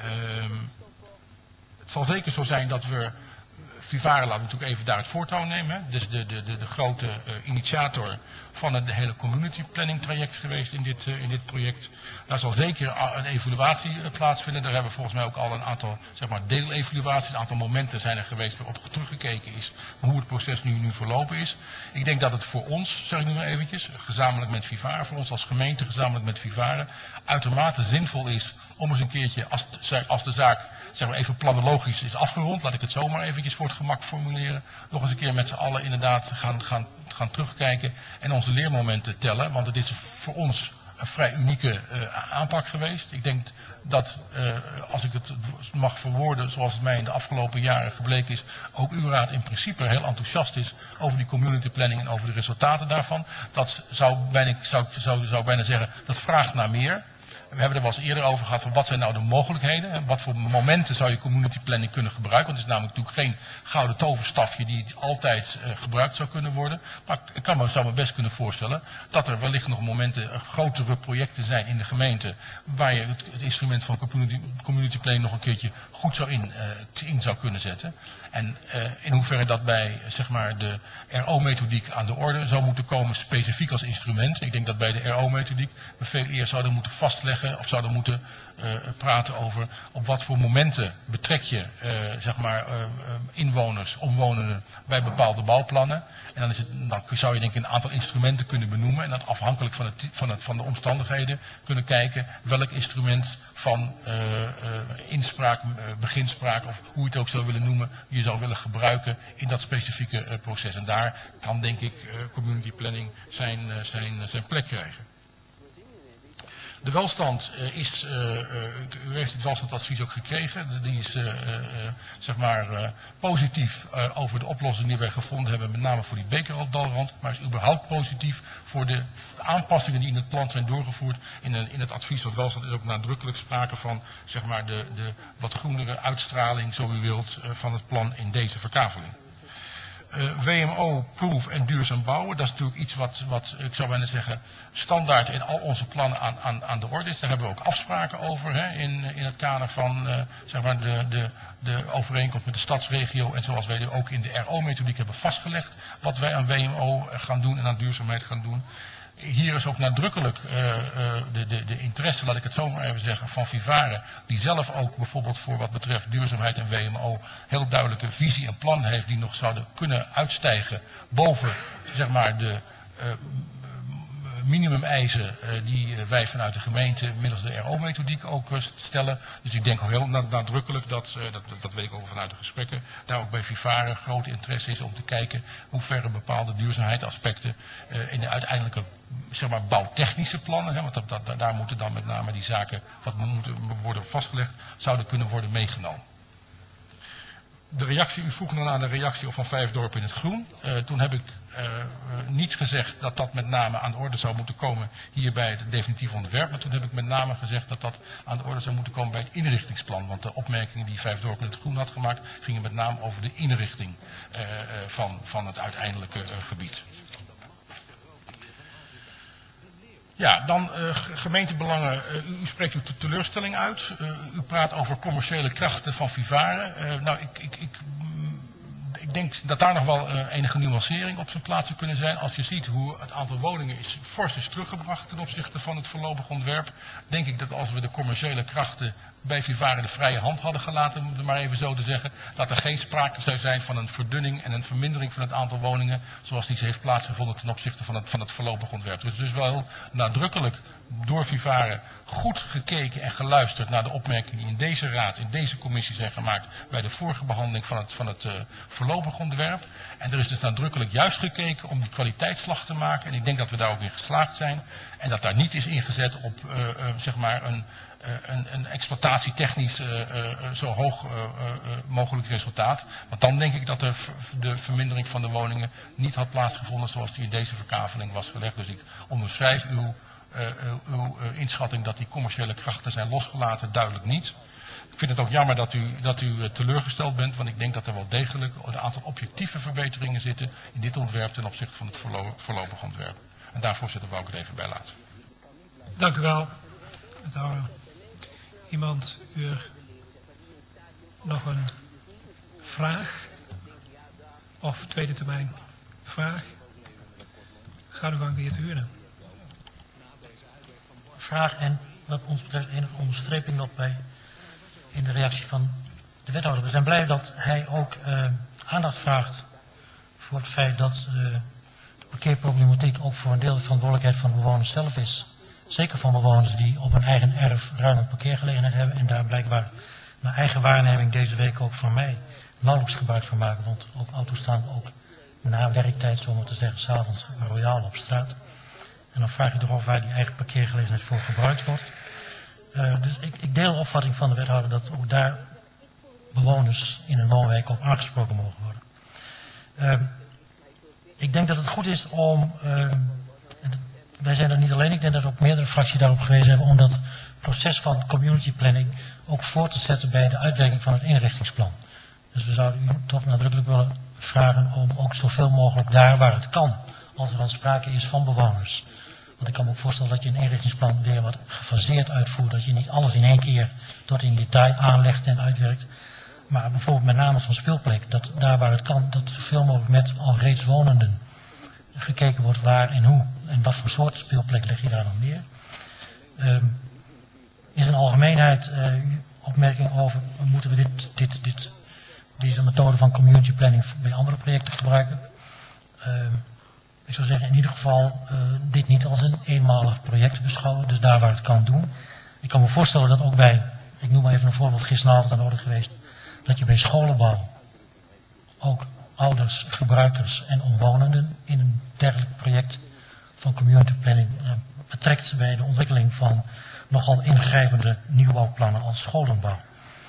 Het zal zeker zo zijn dat we Vivaren laten natuurlijk even daar het voortouw nemen. Hè. Dus de grote initiator van het hele community planning traject geweest in dit project. Daar zal zeker een evaluatie plaatsvinden. Daar hebben we volgens mij ook al een aantal, zeg maar, deelevaluaties. Een aantal momenten zijn er geweest waarop teruggekeken is hoe het proces nu verlopen is. Ik denk dat het voor ons, zeg ik nu maar eventjes, gezamenlijk met Vivaren, voor ons als gemeente gezamenlijk met Vivaren, uitermate zinvol is om eens een keertje, als de zaak, zeg maar, even planologisch is afgerond, laat ik het zomaar eventjes voor het gemak formuleren, nog eens een keer met z'n allen inderdaad gaan terugkijken en onze leermomenten tellen, want het is voor ons een vrij unieke aanpak geweest. Ik denk dat, als ik het mag verwoorden zoals het mij in de afgelopen jaren gebleken is, ook uw raad in principe heel enthousiast is over die community planning en over de resultaten daarvan. Dat zou bijna zeggen, dat vraagt naar meer. We hebben er wel eens eerder over gehad van wat zijn nou de mogelijkheden. En wat voor momenten zou je community planning kunnen gebruiken. Want het is namelijk natuurlijk geen gouden toverstafje die altijd gebruikt zou kunnen worden. Maar ik zou me best kunnen voorstellen dat er wellicht nog momenten grotere projecten zijn in de gemeente. Waar je het instrument van community planning nog een keertje goed in zou kunnen zetten. En in hoeverre dat bij, zeg maar, de RO-methodiek aan de orde zou moeten komen, specifiek als instrument. Ik denk dat bij de RO-methodiek we veel eer zouden moeten vastleggen of zouden moeten praten over op wat voor momenten betrek je zeg maar, inwoners, omwonenden bij bepaalde bouwplannen. En dan zou je denk ik een aantal instrumenten kunnen benoemen en dan afhankelijk van de omstandigheden kunnen kijken welk instrument van inspraak, beginspraak of hoe je het ook zou willen noemen, je zou willen gebruiken in dat specifieke proces. En daar kan denk ik community planning zijn plek krijgen. De welstand is, u heeft het welstandadvies ook gekregen, die is zeg maar positief over de oplossing die wij gevonden hebben, met name voor die Bekeradalrand, maar is überhaupt positief voor de aanpassingen die in het plan zijn doorgevoerd. In het advies van welstand is ook nadrukkelijk sprake van zeg maar de wat groenere uitstraling, zo u wilt, van het plan in deze verkaveling. WMO-proof en duurzaam bouwen, dat is natuurlijk iets wat ik zou bijna zeggen, standaard in al onze plannen aan de orde is. Daar hebben we ook afspraken over in het kader van zeg maar de overeenkomst met de stadsregio en zoals wij ook in de RO-methodiek hebben vastgelegd wat wij aan WMO gaan doen en aan duurzaamheid gaan doen. Hier is ook nadrukkelijk de interesse, laat ik het zo maar even zeggen, van Vivare, die zelf ook bijvoorbeeld voor wat betreft duurzaamheid en WMO heel duidelijke visie en plan heeft die nog zouden kunnen uitstijgen boven zeg maar de minimumeisen die wij vanuit de gemeente middels de RO-methodiek ook stellen. Dus ik denk ook heel nadrukkelijk dat weet ik ook vanuit de gesprekken, daar ook bij Vivare grote interesse is om te kijken hoe ver bepaalde duurzaamheidsaspecten in de uiteindelijke zeg maar bouwtechnische plannen, hè, want daar moeten dan met name die zaken wat moeten worden vastgelegd, zouden kunnen worden meegenomen. De reactie, u vroeg dan aan de reactie van 5 dorpen in het groen. Toen heb ik niet gezegd dat dat met name aan de orde zou moeten komen hier bij het definitief ontwerp. Maar toen heb ik met name gezegd dat dat aan de orde zou moeten komen bij het inrichtingsplan. Want de opmerkingen die 5 dorpen in het groen had gemaakt gingen met name over de inrichting van het uiteindelijke gebied. Ja, dan gemeentebelangen. U spreekt uw teleurstelling uit. U praat over commerciële krachten van Vivare. Ik denk dat daar nog wel enige nuancering op zijn plaats zou kunnen zijn. Als je ziet hoe het aantal woningen fors is teruggebracht ten opzichte van het voorlopig ontwerp, denk ik dat als we de commerciële krachten bij Vivare de vrije hand hadden gelaten, om het maar even zo te zeggen, dat er geen sprake zou zijn van een verdunning en een vermindering van het aantal woningen, zoals die heeft plaatsgevonden ten opzichte van het voorlopig ontwerp. Dus het is wel heel nadrukkelijk door Vivare goed gekeken en geluisterd naar de opmerkingen die in deze raad, in deze commissie zijn gemaakt bij de vorige behandeling van het voorlopig ontwerp. En er is dus nadrukkelijk juist gekeken om die kwaliteitsslag te maken. En ik denk dat we daar ook in geslaagd zijn. En dat daar niet is ingezet op zeg maar een exploitatietechnisch zo hoog mogelijk resultaat. Want dan denk ik dat de vermindering van de woningen niet had plaatsgevonden zoals die in deze verkaveling was gelegd. Dus ik onderschrijf uw inschatting dat die commerciële krachten zijn losgelaten, duidelijk niet. Ik vind het ook jammer dat u teleurgesteld bent, want ik denk dat er wel degelijk een aantal objectieve verbeteringen zitten in dit ontwerp ten opzichte van het voorlopig ontwerp. En daarvoor zullen we ook het even bij laten. Dank u wel. Iemand nog een vraag? Of tweede termijn vraag? Ga uw gang, de heer Te Huurne. Vraag en wat ons betreft enige onderstreping nog bij in de reactie van de wethouder. We zijn blij dat hij ook aandacht vraagt voor het feit dat de parkeerproblematiek ook voor een deel de verantwoordelijkheid van de bewoners zelf is. Zeker van bewoners die op hun eigen erf ruime parkeergelegenheid hebben en daar blijkbaar naar eigen waarneming deze week ook van mij nauwelijks gebruik van maken. Want ook auto's staan ook na werktijd, zomaar te zeggen, 's avonds royaal op straat. En dan vraag je toch af waar die eigen parkeergelegenheid voor gebruikt wordt. Dus ik deel de opvatting van de wethouder dat ook daar bewoners in een woonwijk op aangesproken mogen worden. Ik denk dat het goed is om, wij zijn er niet alleen, ik denk dat ook meerdere fracties daarop gewezen hebben, om dat proces van community planning ook voor te zetten bij de uitwerking van het inrichtingsplan. Dus we zouden u toch nadrukkelijk willen vragen om ook zoveel mogelijk daar waar het kan, als er dan sprake is van bewoners. Want ik kan me ook voorstellen dat je een inrichtingsplan weer wat gefaseerd uitvoert, dat je niet alles in één keer tot in detail aanlegt en uitwerkt. Maar bijvoorbeeld met name zo'n speelplek, dat daar waar het kan, dat zoveel mogelijk met al reeds wonenden gekeken wordt waar en hoe. En wat voor soort speelplek leg je daar nog neer. Is in algemeenheid opmerking over, moeten we deze methode van community planning bij andere projecten gebruiken? Ik zou zeggen in ieder geval dit niet als een eenmalig project beschouwen, dus daar waar het kan doen. Ik kan me voorstellen dat ook bij, ik noem maar even een voorbeeld, gisteravond aan de orde geweest, dat je bij scholenbouw ook ouders, gebruikers en omwonenden in een dergelijk project van community planning betrekt bij de ontwikkeling van nogal ingrijpende nieuwbouwplannen als scholenbouw.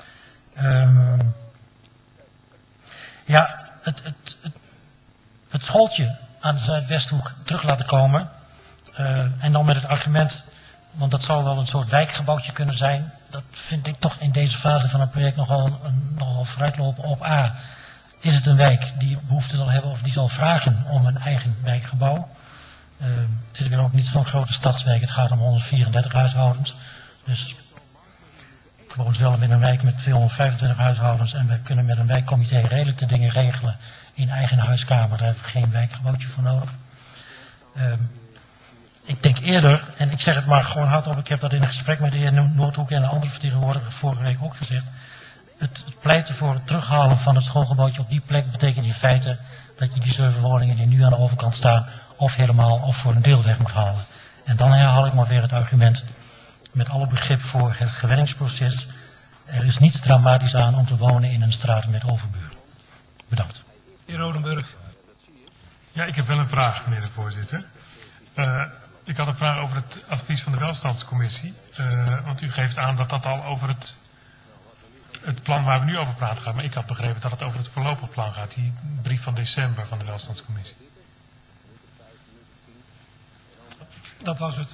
Ja, het schooltje aan de Zuidwesthoek terug laten komen en dan met het argument, want dat zou wel een soort wijkgebouwtje kunnen zijn, dat vind ik toch in deze fase van het project nogal vooruitlopen op A. Is het een wijk die behoefte zal hebben of die zal vragen om een eigen wijkgebouw? Het is weer ook niet zo'n grote stadswijk, het gaat om 134 huishoudens. Dus ik woon zelf in een wijk met 225 huishoudens en we kunnen met een wijkcomité redelijk de dingen regelen in eigen huiskamer. Daar hebben we geen wijkgebouwtje voor nodig. Ik denk eerder, en ik zeg het maar gewoon hardop, ik heb dat in een gesprek met de heer Noordhoek en een andere vertegenwoordiger vorige week ook gezegd. Het pleiten voor het terughalen van het schoolgebouwtje op die plek betekent in feite dat je die 7 woningen die nu aan de overkant staan of helemaal of voor een deel weg moet halen. En dan herhaal ik maar weer het argument met alle begrip voor het gewenningsproces. Er is niets dramatisch aan om te wonen in een straat met overburen. Bedankt. Heer Rodenburg. Ja, ik heb wel een vraag, meneer de voorzitter. Ik had een vraag over het advies van de welstandscommissie. Want u geeft aan dat dat al over het plan waar we nu over praten gaat. Maar ik had begrepen dat het over het voorlopig plan gaat. Die brief van december van de welstandscommissie. Dat was het.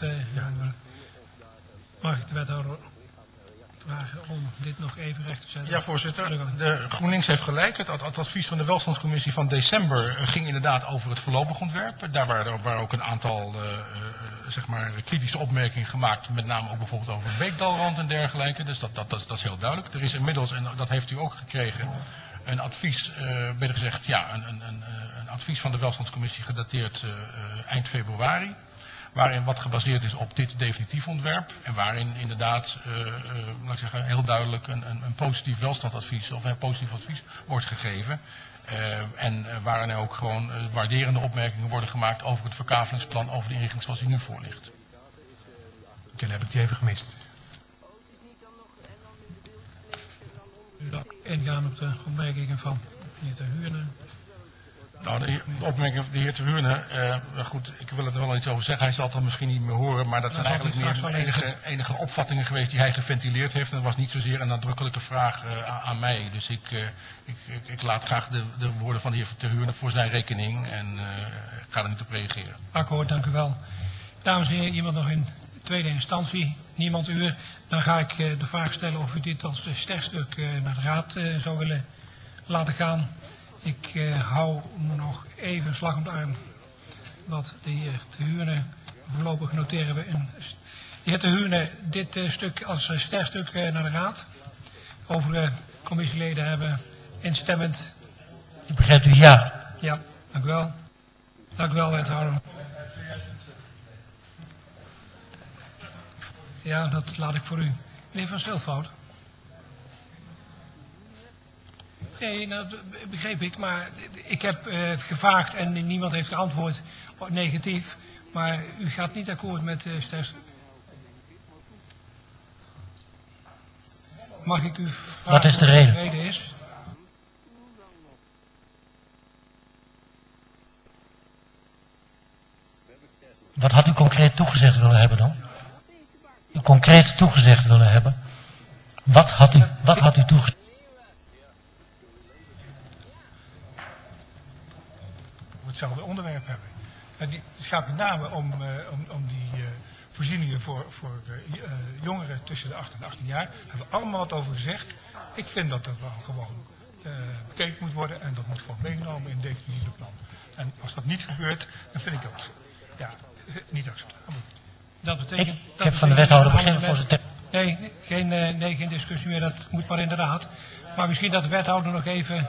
Mag ik de wethouder vragen om dit nog even recht te zetten? Ja, voorzitter. De GroenLinks heeft gelijk. Het advies van de welstandscommissie van december ging inderdaad over het voorlopig ontwerp. Daar waren ook een aantal zeg maar kritische opmerkingen gemaakt. Met name ook bijvoorbeeld over Beekdalrand en dergelijke. Dus dat is heel duidelijk. Er is inmiddels, en dat heeft u ook gekregen, een advies, beter gezegd, ja, een advies van de welstandscommissie gedateerd eind februari. Waarin wat gebaseerd is op dit definitief ontwerp. En waarin inderdaad, laat ik zeggen, heel duidelijk een positief welstandadvies of een positief advies wordt gegeven. En waarin ook gewoon waarderende opmerkingen worden gemaakt over het verkavelingsplan, over de inrichting zoals die nu voor ligt. Oké, dan heb ik die even gemist. Ingaan op de opmerkingen van de heer Ter Huurne. Nou, de opmerking van de heer Ter Huurne, goed, ik wil er wel iets over zeggen. Hij zal het misschien niet meer horen, maar dat zijn eigenlijk meer enige opvattingen geweest die hij geventileerd heeft. En dat was niet zozeer een nadrukkelijke vraag aan mij. Dus ik laat graag de woorden van de heer Ter Huurne voor zijn rekening en ga er niet op reageren. Akkoord, dank u wel. Dames en heren, iemand nog in tweede instantie? Niemand u. Dan ga ik de vraag stellen of u dit als sterkstuk naar de raad zou willen laten gaan. Ik hou nog even slag om de arm wat de heer Ter Huurne voorlopig noteren we. De heer Ter Huurne, dit stuk als sterkstuk naar de raad. Overige commissieleden hebben instemmend. Begrijpt u ja? Ja, dank u wel. Dank u wel, wethouder. Ja, dat laat ik voor u. Meneer Van Zilthout. Nee, nou, dat begreep ik, maar ik heb gevraagd en niemand heeft geantwoord negatief. Maar u gaat niet akkoord met sterkstuk. Mag ik u vragen wat is de reden? Wat de reden is? Wat had u concreet toegezegd willen hebben dan? U concreet toegezegd willen hebben? Wat had u toegezegd? Hetzelfde onderwerp hebben. En het gaat met name om die voorzieningen voor jongeren tussen de 8 en 18 jaar. Daar hebben we allemaal wat over gezegd. Ik vind dat dat wel gewoon bekeken moet worden en dat moet gewoon meegenomen in het definitieve plan. En als dat niet gebeurt, dan vind ik dat niet acceptabel. Dat betekent, ik heb van de wethouder begrepen, voorzitter. Nee, geen discussie meer, dat moet maar in de raad. Maar misschien dat de wethouder nog even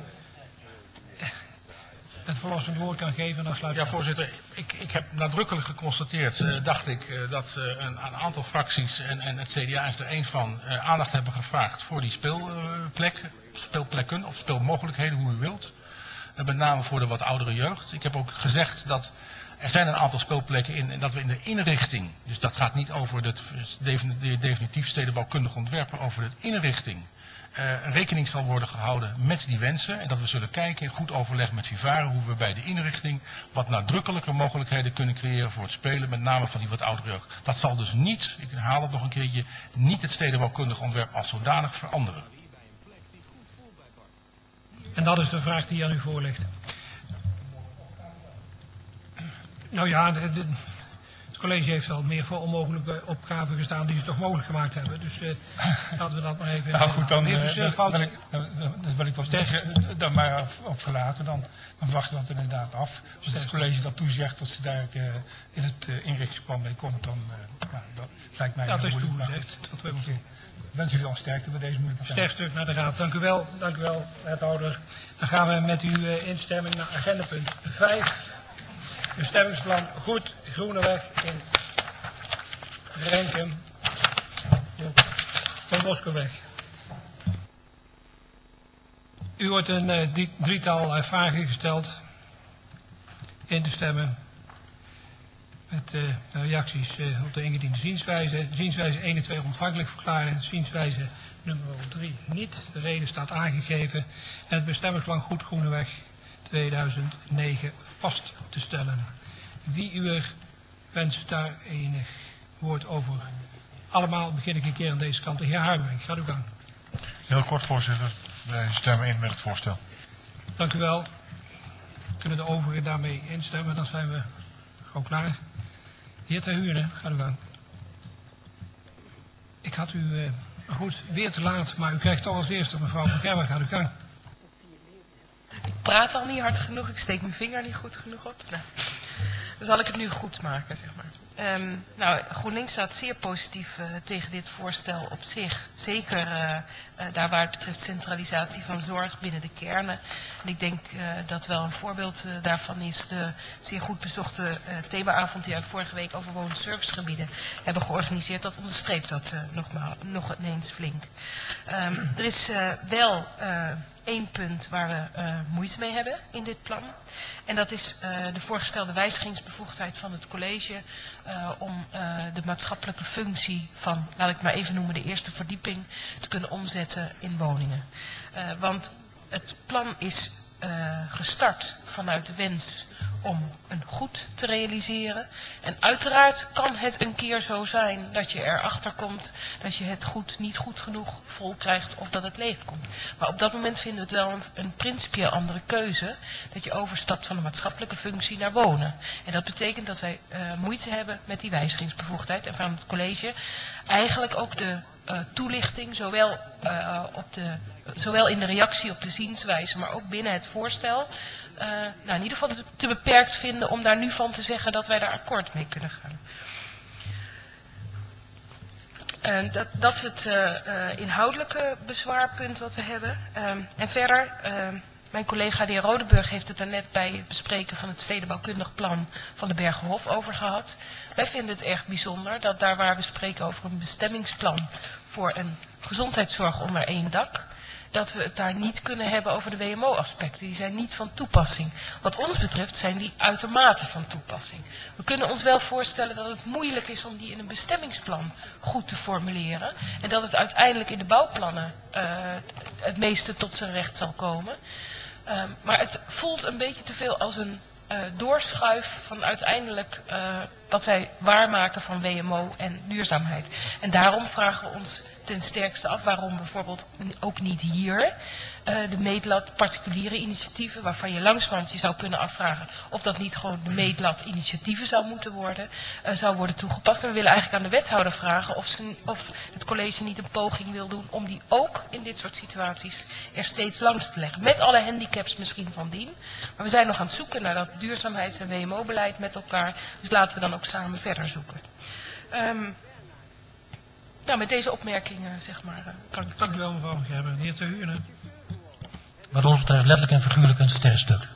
het verlossende woord kan geven. Dan sluit ik ja, voorzitter. Ik heb nadrukkelijk geconstateerd, dacht ik, dat een aantal fracties en het CDA is er één van, aandacht hebben gevraagd voor die speelplekken of speelmogelijkheden, hoe u wilt. Met name voor de wat oudere jeugd. Ik heb ook gezegd dat Er zijn een aantal speelplekken in en dat we in de inrichting, dus dat gaat niet over het definitief stedenbouwkundig ontwerp, maar over de inrichting, rekening zal worden gehouden met die wensen. En dat we zullen kijken in goed overleg met Vivaren hoe we bij de inrichting wat nadrukkelijker mogelijkheden kunnen creëren voor het spelen, met name van die wat oudere jeugd. Dat zal dus niet, ik herhaal het nog een keertje, niet het stedenbouwkundig ontwerp als zodanig veranderen. En dat is de vraag die aan u voor ligt. Nou ja, het college heeft wel meer voor onmogelijke opgaven gestaan die ze toch mogelijk gemaakt hebben. Dus laten we dat maar even... Nou goed, dan wil ik dan maar op verlaten. Dan wachten we dat inderdaad af. Als het college dat toezegt dat ze daar in het inrichtingsplan mee komt, dan dat lijkt mij... Dat is toegezegd. Ik wens u dan sterkte bij deze moeilijke tijd. Sterkstuk naar de raad. Dank u wel, wethouder. Dan gaan we met uw instemming naar agendapunt 5. Bestemmingsplan Goed Groeneweg in Renkum. Van Boskeweg. U wordt een drietal vragen gesteld. In te stemmen. Met reacties op de ingediende zienswijze. Zienswijze 1 en 2 ontvankelijk verklaren. Zienswijze nummer 3 niet. De reden staat aangegeven. En het bestemmingsplan Goed Groeneweg 2009 vast te stellen. Wie u wenst daar enig woord over? Allemaal begin ik een keer aan deze kant. De heer Huibrecht, gaat uw gang. Heel kort, voorzitter. Wij stemmen in met het voorstel. Dank u wel. Kunnen de overigen daarmee instemmen? Dan zijn we gewoon klaar. De heer Ter Huurne, gaat uw gang. Ik had u goed weer te laat, maar u krijgt al als eerste, mevrouw Van Gerber, gaat uw gang. Ik praat al niet hard genoeg, ik steek mijn vinger niet goed genoeg op. Nou, dan zal ik het nu goed maken, zeg maar. GroenLinks staat zeer positief tegen dit voorstel op zich. Zeker daar waar het betreft centralisatie van zorg binnen de kernen. En ik denk dat wel een voorbeeld daarvan is de zeer goed bezochte themaavond die we vorige week over woonservicegebieden hebben georganiseerd. Dat onderstreept dat nog ineens flink. Er is wel... één punt waar we moeite mee hebben in dit plan. En dat is de voorgestelde wijzigingsbevoegdheid van het college om de maatschappelijke functie van, laat ik maar even noemen, de eerste verdieping te kunnen omzetten in woningen. Want het plan is gestart vanuit de wens om een goed te realiseren. En uiteraard kan het een keer zo zijn dat je erachter komt dat je het goed niet goed genoeg vol krijgt of dat het leeg komt. Maar op dat moment vinden we het wel een principieel andere keuze dat je overstapt van de maatschappelijke functie naar wonen. En dat betekent dat wij moeite hebben met die wijzigingsbevoegdheid en van het college eigenlijk ook de toelichting, zowel in de reactie op de zienswijze, maar ook binnen het voorstel, in ieder geval te beperkt vinden om daar nu van te zeggen dat wij daar akkoord mee kunnen gaan. Dat is het inhoudelijke bezwaarpunt wat we hebben. En verder, mijn collega de heer Rodeburg heeft het daarnet bij het bespreken van het stedenbouwkundig plan van de Bergenhof over gehad. Wij vinden het erg bijzonder dat daar waar we spreken over een bestemmingsplan voor een gezondheidszorg onder één dak, dat we het daar niet kunnen hebben over de WMO-aspecten. Die zijn niet van toepassing. Wat ons betreft zijn die uitermate van toepassing. We kunnen ons wel voorstellen dat het moeilijk is om die in een bestemmingsplan goed te formuleren. En dat het uiteindelijk in de bouwplannen het meeste tot zijn recht zal komen. Maar het voelt een beetje te veel als een doorschuif van uiteindelijk wat wij waarmaken van WMO en duurzaamheid. En daarom vragen we ons ten sterkste af waarom bijvoorbeeld ook niet hier de meetlat particuliere initiatieven, waarvan je langzamerhand je zou kunnen afvragen of dat niet gewoon de meetlat initiatieven zou moeten worden, zou worden toegepast. En we willen eigenlijk aan de wethouder vragen of het college niet een poging wil doen om die ook in dit soort situaties er steeds langs te leggen. Met alle handicaps misschien van dien. Maar we zijn nog aan het zoeken naar dat duurzaamheids- en WMO-beleid met elkaar. Dus laten we dan ook samen verder zoeken. Met deze opmerkingen, zeg maar, kan ik... Dank u wel, mevrouw Gerber. De heer Ter Huurne. Wat ons betreft letterlijk en figuurlijk een sterrenstuk.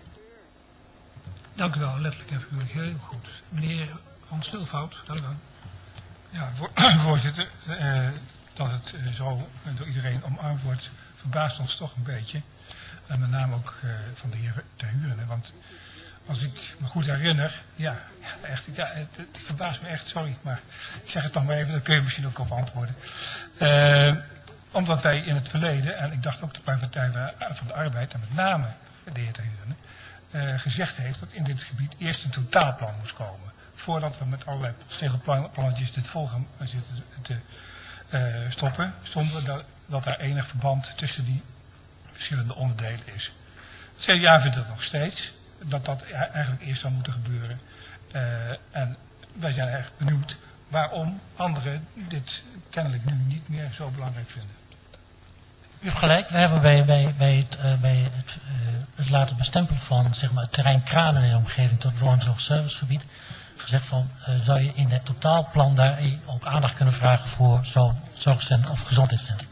Dank u wel, letterlijk en figuurlijk. Heel goed. Meneer Van Stilfout, gaat u gang. Ja, voorzitter, dat het zo door iedereen omarmd wordt, verbaast ons toch een beetje. En met name ook van de heer Ter Huurne. Want als ik me goed herinner, het verbaast me echt, sorry, maar ik zeg het toch maar even, daar kun je misschien ook op antwoorden. Omdat wij in het verleden, en ik dacht ook de Partij van de Arbeid, en met name de heer Tehuren, gezegd heeft dat in dit gebied eerst een totaalplan moest komen. Voordat we met allerlei stegelplannetjes dit vol gaan zitten te stoppen, zonder dat daar enig verband tussen die verschillende onderdelen is. Het CDA vindt het nog steeds, dat dat eigenlijk eerst zou moeten gebeuren. En wij zijn erg benieuwd waarom anderen dit kennelijk nu niet meer zo belangrijk vinden. U hebt gelijk, we hebben bij het laten bestempelen van zeg maar, het terrein Kranen in de omgeving tot woonzorgservicegebied gezegd van, zou je in het totaalplan daar ook aandacht kunnen vragen voor zo'n zorgcentrum of gezondheidscentrum.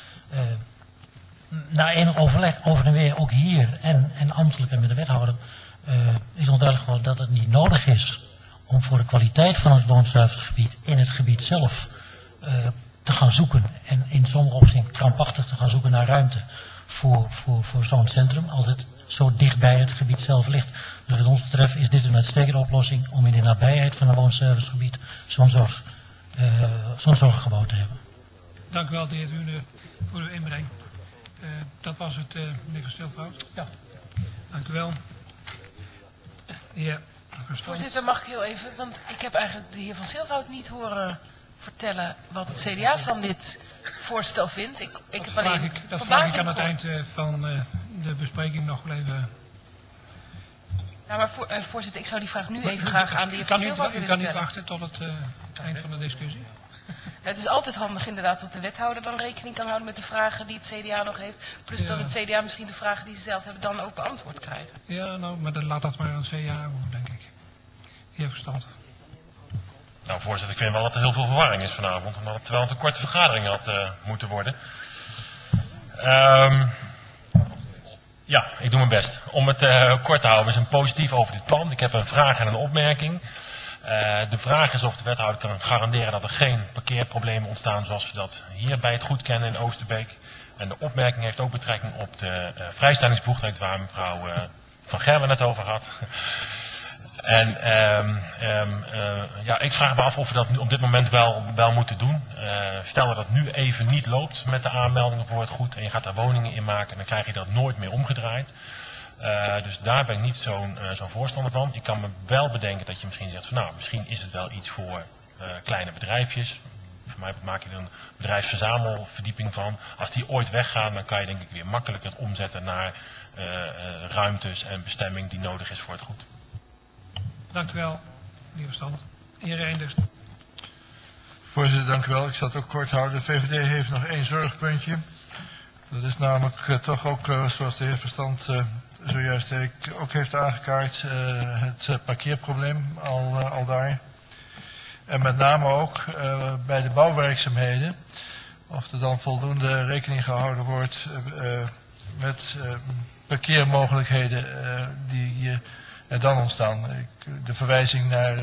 Na enig overleg over en weer, ook hier en ambtelijk en met de wethouder, is ons duidelijk geworden dat het niet nodig is om voor de kwaliteit van het woonservicegebied in het gebied zelf te gaan zoeken en in sommige opzichten krampachtig te gaan zoeken naar ruimte voor zo'n centrum als het zo dicht bij het gebied zelf ligt. Dus wat ons betreft is dit een uitstekende oplossing om in de nabijheid van een woonservicegebied zo'n zorggebouw te hebben. Dank u wel, de heer Thune, voor uw inbreng. Dat was het, meneer Van Silverhout. Ja. Dank u wel. Ja. Voorzitter, mag ik heel even, want ik heb eigenlijk de heer Van Silverhout niet horen vertellen wat het CDA van dit voorstel vindt. Ik heb alleen dat vraag ik aan het eind van de bespreking nog wel even. Ja, maar voorzitter, ik zou die vraag nu even graag aan de heer Van Silverhout willen stellen. U kan niet wachten tot het eind van de discussie. Het is altijd handig inderdaad dat de wethouder dan rekening kan houden met de vragen die het CDA nog heeft. Plus dat het CDA misschien de vragen die ze zelf hebben dan ook beantwoord krijgen. Ja, nou, maar dan laat dat maar aan het CDA over, denk ik. Die heeft verstand. Nou, voorzitter, ik vind wel dat er heel veel verwarring is vanavond. Terwijl het een korte vergadering had moeten worden. Ja, ik doe mijn best. Om het kort te houden, we zijn positief over dit plan. Ik heb een vraag en een opmerking. De vraag is of de wethouder kan garanderen dat er geen parkeerproblemen ontstaan zoals we dat hier bij het goed kennen in Oosterbeek. En de opmerking heeft ook betrekking op de vrijstellingsbevoegdheid waar mevrouw Van Gerwen het over had. En ik vraag me af of we dat nu op dit moment wel moeten doen. Stel dat het nu even niet loopt met de aanmeldingen voor het goed en je gaat daar woningen in maken, dan krijg je dat nooit meer omgedraaid. Dus daar ben ik niet zo'n voorstander van. Ik kan me wel bedenken dat je misschien zegt van nou, misschien is het wel iets voor kleine bedrijfjes. Voor mij maak je er een bedrijfsverzamelverdieping van. Als die ooit weggaan, dan kan je denk ik weer makkelijk het omzetten naar ruimtes en bestemming die nodig is voor het goed. Dank u wel, meneer Verstand. Heer Reinders. Voorzitter, dank u wel. Ik zal het ook kort houden. De VVD heeft nog één zorgpuntje. Dat is namelijk toch ook, zoals de heer Verstand zojuist ook heeft aangekaart, het parkeerprobleem al daar. En met name ook bij de bouwwerkzaamheden, of er dan voldoende rekening gehouden wordt met parkeermogelijkheden die er dan ontstaan. De verwijzing naar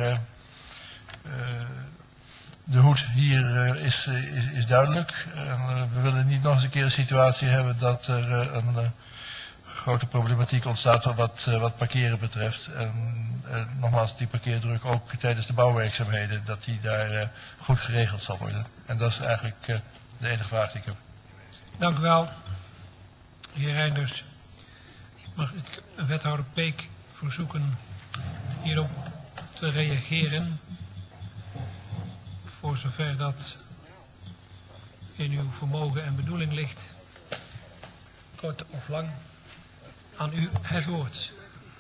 de hoed hier is duidelijk. We willen niet nog eens een keer een situatie hebben dat er een grote problematiek ontstaat wat parkeren betreft. En nogmaals, die parkeerdruk ook tijdens de bouwwerkzaamheden, dat die daar goed geregeld zal worden. En dat is eigenlijk de enige vraag die ik heb. Dank u wel, heer Reinders. Mag ik wethouder Peek verzoeken hierop te reageren, voor zover dat in uw vermogen en bedoeling ligt, kort of lang. Aan u het woord.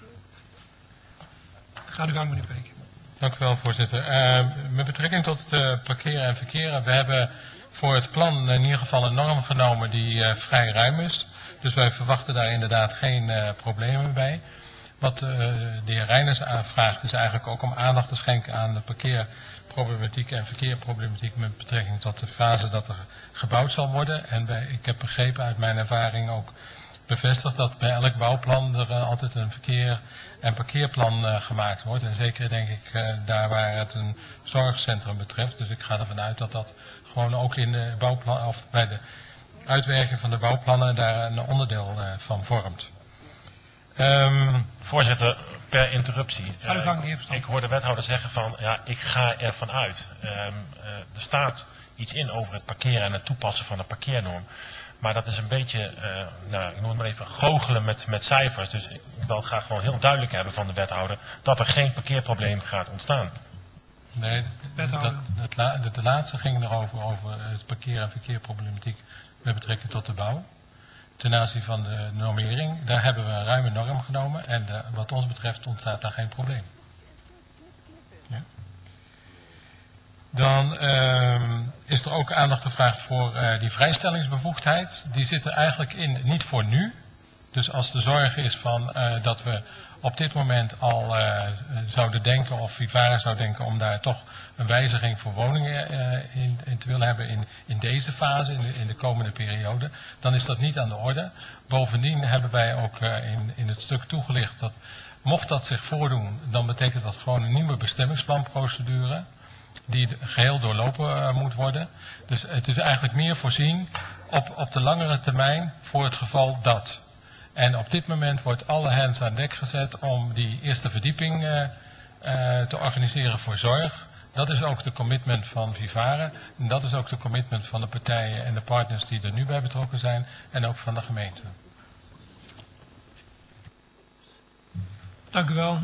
Ga de gang, meneer Peek. Dank u wel, voorzitter. Met betrekking tot het parkeren en verkeren, we hebben voor het plan in ieder geval een norm genomen die vrij ruim is. Dus wij verwachten daar inderdaad geen problemen bij. Wat de heer Reinders aanvraagt is eigenlijk ook om aandacht te schenken aan de parkeerproblematiek en verkeerproblematiek met betrekking tot de fase dat er gebouwd zal worden. En ik heb begrepen uit mijn ervaring ook bevestigd dat bij elk bouwplan er altijd een verkeer- en parkeerplan gemaakt wordt. En zeker denk ik daar waar het een zorgcentrum betreft. Dus ik ga ervan uit dat dat gewoon ook in de bouwplan of bij de uitwerking van de bouwplannen daar een onderdeel van vormt. Voorzitter, per interruptie. Ga uw gang, heer Verstand. Ik hoor de wethouder zeggen van, ja, ik ga ervan uit. Er staat iets in over het parkeren en het toepassen van de parkeernorm. Maar dat is een beetje, ik noem het maar even, goochelen met cijfers. Dus ik wil graag gewoon heel duidelijk hebben van de wethouder dat er geen parkeerprobleem gaat ontstaan. Nee, de laatste ging erover, over het parkeer- en verkeerproblematiek met betrekking tot de bouw. Ten aanzien van de normering, daar hebben we een ruime norm genomen en wat ons betreft ontstaat daar geen probleem. Ja. Dan is er ook aandacht gevraagd voor die vrijstellingsbevoegdheid. Die zit er eigenlijk in, niet voor nu. Dus als de zorg is van dat we op dit moment al zouden denken, of Vivara zou denken om daar toch een wijziging voor woningen in te willen hebben in deze fase, in de komende periode, dan is dat niet aan de orde. Bovendien hebben wij ook in het stuk toegelicht dat mocht dat zich voordoen, dan betekent dat gewoon een nieuwe bestemmingsplanprocedure die geheel doorlopen moet worden. Dus het is eigenlijk meer voorzien op de langere termijn voor het geval dat. En op dit moment wordt alle hands aan dek gezet om die eerste verdieping te organiseren voor zorg. Dat is ook de commitment van Vivara. En dat is ook de commitment van de partijen en de partners die er nu bij betrokken zijn. En ook van de gemeente. Dank u wel.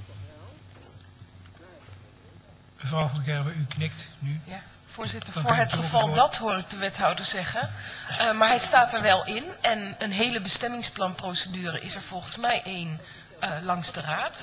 Mevrouw van Gerwen, u knikt nu. Ja, voorzitter, voor het geval dat hoor ik de wethouder zeggen. Maar hij staat er wel in. En een hele bestemmingsplanprocedure is er volgens mij één langs de raad.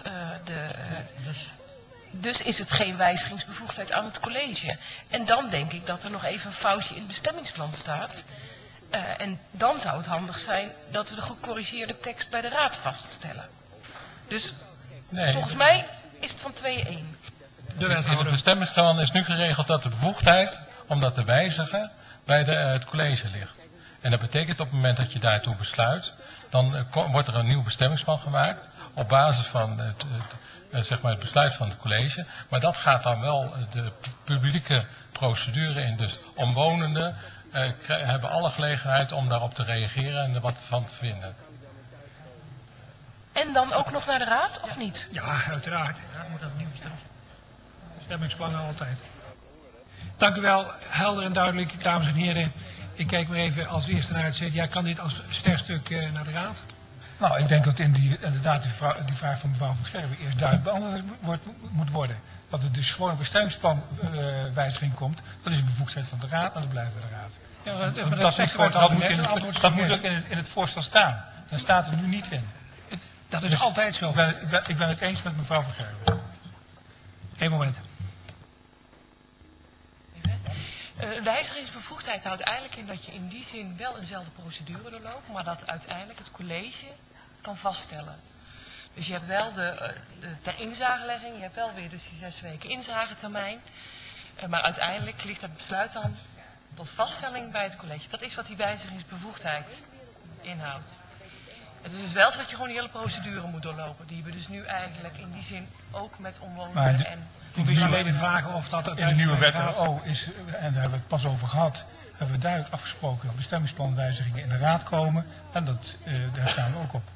Dus is het geen wijzigingsbevoegdheid aan het college. En dan denk ik dat er nog even een foutje in het bestemmingsplan staat. En dan zou het handig zijn dat we de gecorrigeerde tekst bij de raad vaststellen. Dus volgens mij is het van 2-1. In het bestemmingsplan is nu geregeld dat de bevoegdheid om dat te wijzigen bij het college ligt. En dat betekent op het moment dat je daartoe besluit, dan wordt er een nieuw bestemmingsplan gemaakt op basis van het besluit van het college. Maar dat gaat dan wel de publieke procedure in. Dus omwonenden hebben alle gelegenheid om daarop te reageren en er wat van te vinden. En dan ook nog naar de raad, of niet? Ja, uiteraard. Ja, moet dat nieuw bestemmingsplannen altijd. Dank u wel, helder en duidelijk, dames en heren. Ik kijk maar even als eerste naar het CDA. Kan dit als sterkstuk naar de raad? Nou, ik denk dat inderdaad die vraag van mevrouw van Gerwen eerst duidelijk beantwoord moet worden. Dat het dus gewoon een bestemmingsplanwijziging komt, dat is een bevoegdheid van de raad en dat blijft bij de raad. Ja, dat moet ook in het voorstel staan. Dat staat er nu niet in. Dat is dus altijd zo. Ik ben het eens met mevrouw van Gerwen. Eén moment. Wijzigingsbevoegdheid houdt eigenlijk in dat je in die zin wel eenzelfde procedure doorloopt, maar dat uiteindelijk het college kan vaststellen. Dus je hebt wel ter inzagelegging, je hebt wel weer dus die 6 weken inzagetermijn, maar uiteindelijk ligt het besluit dan tot vaststelling bij het college. Dat is wat die wijzigingsbevoegdheid inhoudt. Het is dus wel zo dat je gewoon die hele procedure moet doorlopen. Die hebben we dus nu eigenlijk in die zin ook met omwonenden en... Commissieleden vragen of dat in de nieuwe wet is, en daar hebben we het pas over gehad, hebben we duidelijk afgesproken dat bestemmingsplanwijzigingen in de raad komen. En daar staan we ook op.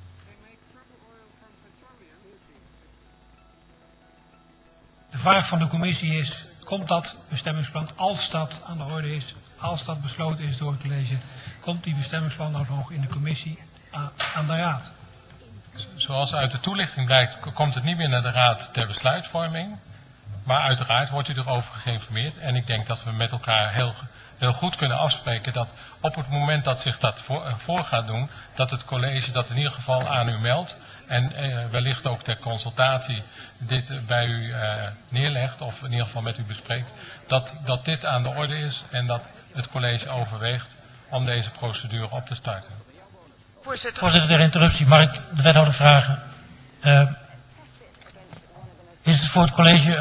De vraag van de commissie is, komt dat bestemmingsplan, als dat aan de orde is, als dat besloten is door het college, komt die bestemmingsplan dan nog in de commissie aan de raad? Zoals uit de toelichting blijkt, komt het niet meer naar de raad ter besluitvorming. Maar uiteraard wordt u erover geïnformeerd. En ik denk dat we met elkaar heel goed kunnen afspreken dat op het moment dat zich dat voor gaat doen, dat het college dat in ieder geval aan u meldt. En wellicht ook ter consultatie dit bij u neerlegt, of in ieder geval met u bespreekt. Dat dit aan de orde is en dat het college overweegt om deze procedure op te starten. Voorzitter, ter interruptie, mag ik de wethouder vragen? Is het voor het college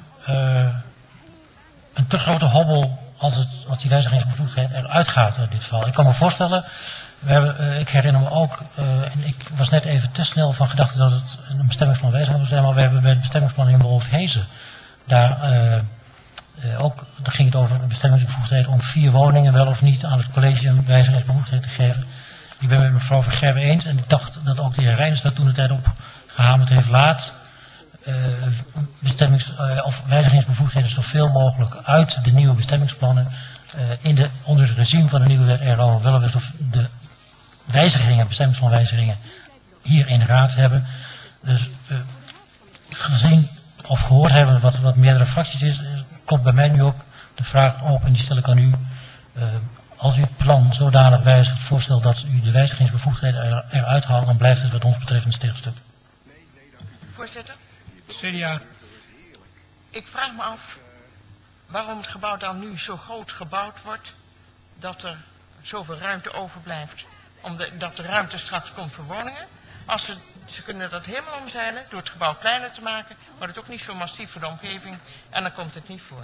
een te grote hobbel als die wijzigingsbevoegdheid eruit gaat in dit geval? Ik kan me voorstellen, ik herinner me ook, en ik was net even te snel van gedachte dat het een bestemmingsplan wijziging zou zijn, maar we hebben bij het bestemmingsplan in Wolfhezen, daar ging het over een bestemmingsbevoegdheid om 4 woningen wel of niet aan het college een wijzigingsbevoegdheid te geven. Ik ben met mevrouw van Gerwen eens en ik dacht dat ook de heer Reijns daar toen de tijd op gehamerd heeft, laat of wijzigingsbevoegdheden zoveel mogelijk uit de nieuwe bestemmingsplannen onder het regime van de nieuwe wet RO willen we de wijzigingen, bestemmingsplanwijzigingen hier in de raad hebben. Dus gezien of gehoord hebben wat meerdere fracties is, komt bij mij nu ook de vraag op, en die stel ik aan u. Als u het plan zodanig wijzigt, voorstel dat u de wijzigingsbevoegdheden eruit haalt, dan blijft het wat ons betreft een stichtstuk. Voorzitter? CDA. Ik vraag me af waarom het gebouw dan nu zo groot gebouwd wordt, dat er zoveel ruimte overblijft. Omdat de ruimte straks komt voor woningen. Als ze kunnen dat helemaal omzeilen door het gebouw kleiner te maken, wordt het ook niet zo massief voor de omgeving en dan komt het niet voor.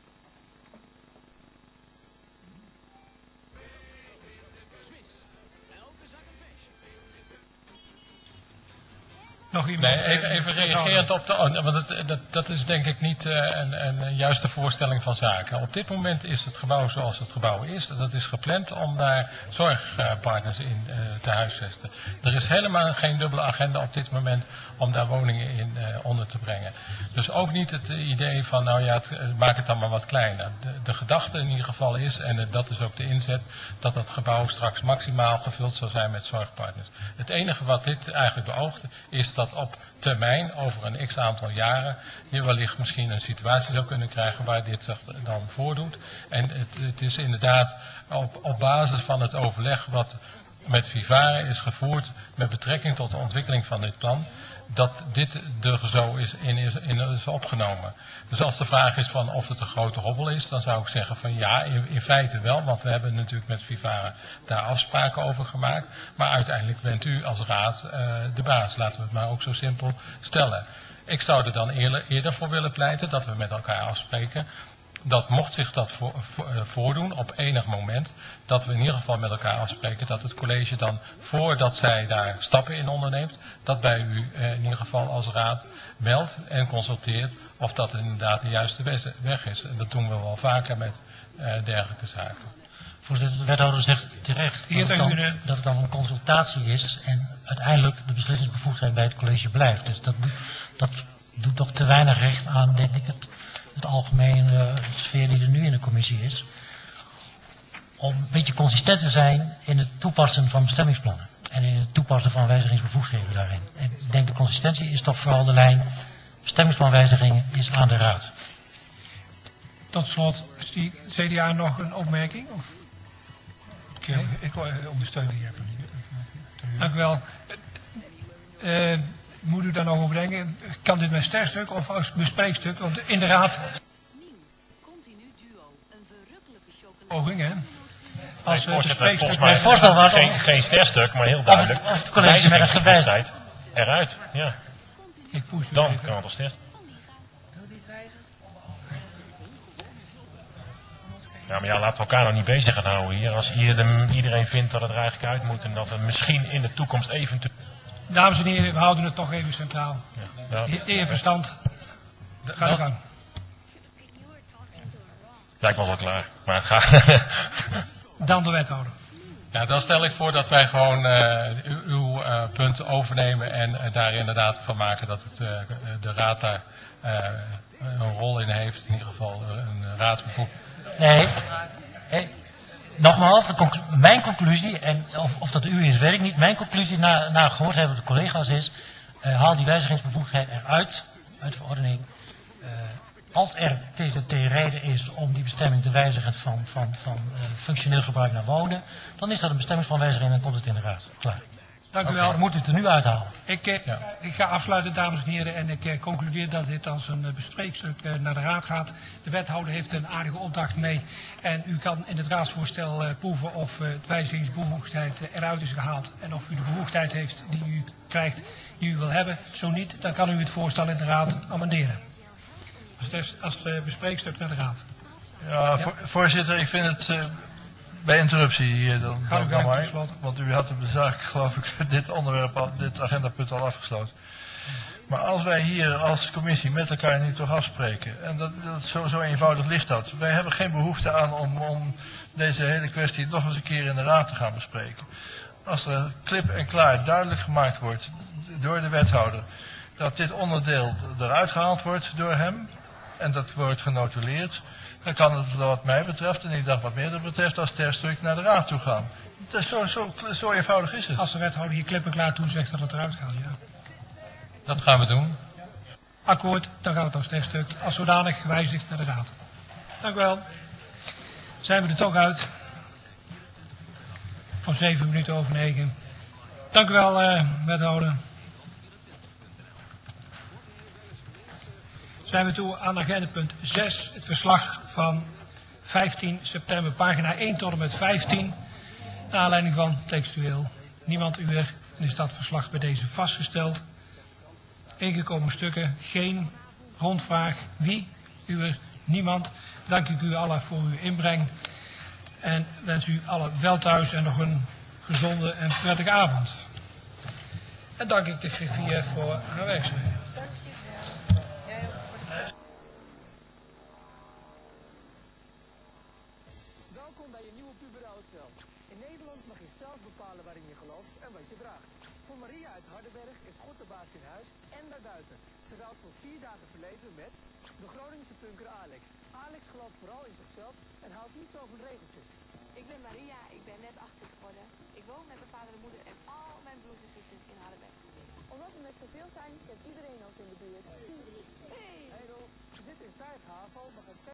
Nog iemand? Nee, even reagerend op want dat is denk ik niet een juiste voorstelling van zaken. Op dit moment is het gebouw zoals het gebouw is. Dat is gepland om daar zorgpartners in te huisvesten. Er is helemaal geen dubbele agenda op dit moment om daar woningen in onder te brengen. Dus ook niet het idee van maak het dan maar wat kleiner. De gedachte in ieder geval is, en dat is ook de inzet, dat het gebouw straks maximaal gevuld zal zijn met zorgpartners. Het enige wat dit eigenlijk beoogt is dat op termijn, over een x aantal jaren, je wellicht misschien een situatie zou kunnen krijgen waar dit zich dan voordoet. En het is inderdaad op basis van het overleg wat met Vivare is gevoerd met betrekking tot de ontwikkeling van dit plan, dat dit er zo is opgenomen. Dus als de vraag is van of het een grote hobbel is, dan zou ik zeggen van ja, in feite wel, want we hebben natuurlijk met Vivare daar afspraken over gemaakt. Maar uiteindelijk bent u als raad de baas, laten we het maar ook zo simpel stellen. Ik zou er dan eerder voor willen pleiten dat we met elkaar afspreken, dat mocht zich dat voordoen op enig moment, dat we in ieder geval met elkaar afspreken dat het college dan, voordat zij daar stappen in onderneemt, dat bij u in ieder geval als raad meldt en consulteert of dat inderdaad de juiste weg is. En dat doen we wel vaker met dergelijke zaken. Voorzitter, de wethouder zegt terecht dat het dan een consultatie is en uiteindelijk de beslissingsbevoegdheid bij het college blijft. Dus dat doet toch te weinig recht aan, denk ik, het algemene sfeer die er nu in de commissie is. Om een beetje consistent te zijn in het toepassen van bestemmingsplannen. En in het toepassen van wijzigingsbevoegdheden daarin. En ik denk de consistentie is toch vooral de lijn. Bestemmingsplanwijzigingen is aan de raad. Tot slot, CDA nog een opmerking? Of? Ik ondersteun de heer. Dank u wel. Moet u daar nog over denken? Kan dit met sterkstuk of als bespreekstuk? Want in de raad... Poging, hè? Als bespreekstuk... Geen sterkstuk, maar heel duidelijk. Of het college met een gewijzigd eruit, ja. Dan kan het als sterk. Ja, maar laten we elkaar nou niet bezig gaan houden hier. Als iedereen vindt dat het er eigenlijk uit moet en dat er misschien in de toekomst eventueel... Dames en heren, we houden het toch even centraal. Ja. Eer verstand. Ga je gang. Ja, ik was al klaar. Maar het gaat... Dan de wethouder. Ja, dan stel ik voor dat wij gewoon uw punt overnemen en daar inderdaad van maken dat de raad daar een rol in heeft. In ieder geval een raadsbevoegd. Nee. Nogmaals, mijn conclusie, en of dat u is, weet ik niet. Mijn conclusie na gehoord hebben de collega's is, haal die wijzigingsbevoegdheid eruit, uit de verordening. Als er TZT reden is om die bestemming te wijzigen van functioneel gebruik naar wonen, dan is dat een bestemmingsplanwijziging en dan komt het in de raad. Klaar. Dank u wel. Dan moet u het er nu uithalen. Ik ga afsluiten, dames en heren, en ik concludeer dat dit als een bespreekstuk naar de raad gaat. De wethouder heeft een aardige opdracht mee en u kan in het raadsvoorstel proeven of het wijzigingsbevoegdheid eruit is gehaald en of u de bevoegdheid heeft die u krijgt, die u wil hebben. Zo niet, dan kan u het voorstel in de raad amenderen. Als bespreekstuk naar de raad. Ja, voorzitter, ik vind het bij interruptie dan maar. Want u had de zaak, geloof ik, dit agendapunt al afgesloten. Maar als wij hier als commissie met elkaar nu toch afspreken, en dat zo eenvoudig ligt dat. Wij hebben geen behoefte aan om deze hele kwestie nog eens een keer in de raad te gaan bespreken. als er klip en klaar duidelijk gemaakt wordt door de wethouder dat dit onderdeel eruit gehaald wordt door hem en dat wordt genotuleerd, dan kan het wat mij betreft en ik dacht wat meer betreft als terstuk naar de raad toe gaan. Het is zo eenvoudig is het. Als de wethouder hier klip en klaar toezegt dat het eruit gaat, ja. Dat gaan we doen. Akkoord, dan gaat het als terstuk als zodanig gewijzigd naar de raad. Dank u wel. Zijn we er toch uit. Van 7 minuten over 9. Dank u wel, wethouder. Zijn we toe aan agenda punt 6, het verslag van 15 september, pagina 1 tot en met 15. Naar aanleiding van textueel. Niemand uwer is dat verslag bij deze vastgesteld. Ingekomen stukken, geen rondvraag. Wie? Uwer? Niemand. Dank ik u allen voor uw inbreng. En wens u allen wel thuis en nog een gezonde en prettige avond. En dank ik de griffier voor haar werkzaamheden. Welkom bij je nieuwe Puberaal XL. In Nederland mag je zelf bepalen waarin je gelooft en wat je draagt. Voor Maria uit Hardenberg is God de baas in huis en daarbuiten. Ze ruilt voor 4 dagen verleven met de Groningse punker Alex. Alex gelooft vooral in zichzelf en houdt niet zo van regeltjes. Ik ben Maria, ik ben net 18 geworden. Ik woon met mijn vader en moeder en al mijn broers en zussen in Hardenberg. Omdat we met zoveel zijn, kent iedereen ons in de buurt. Hey Roel, ze zit in Tijfhavel, maar het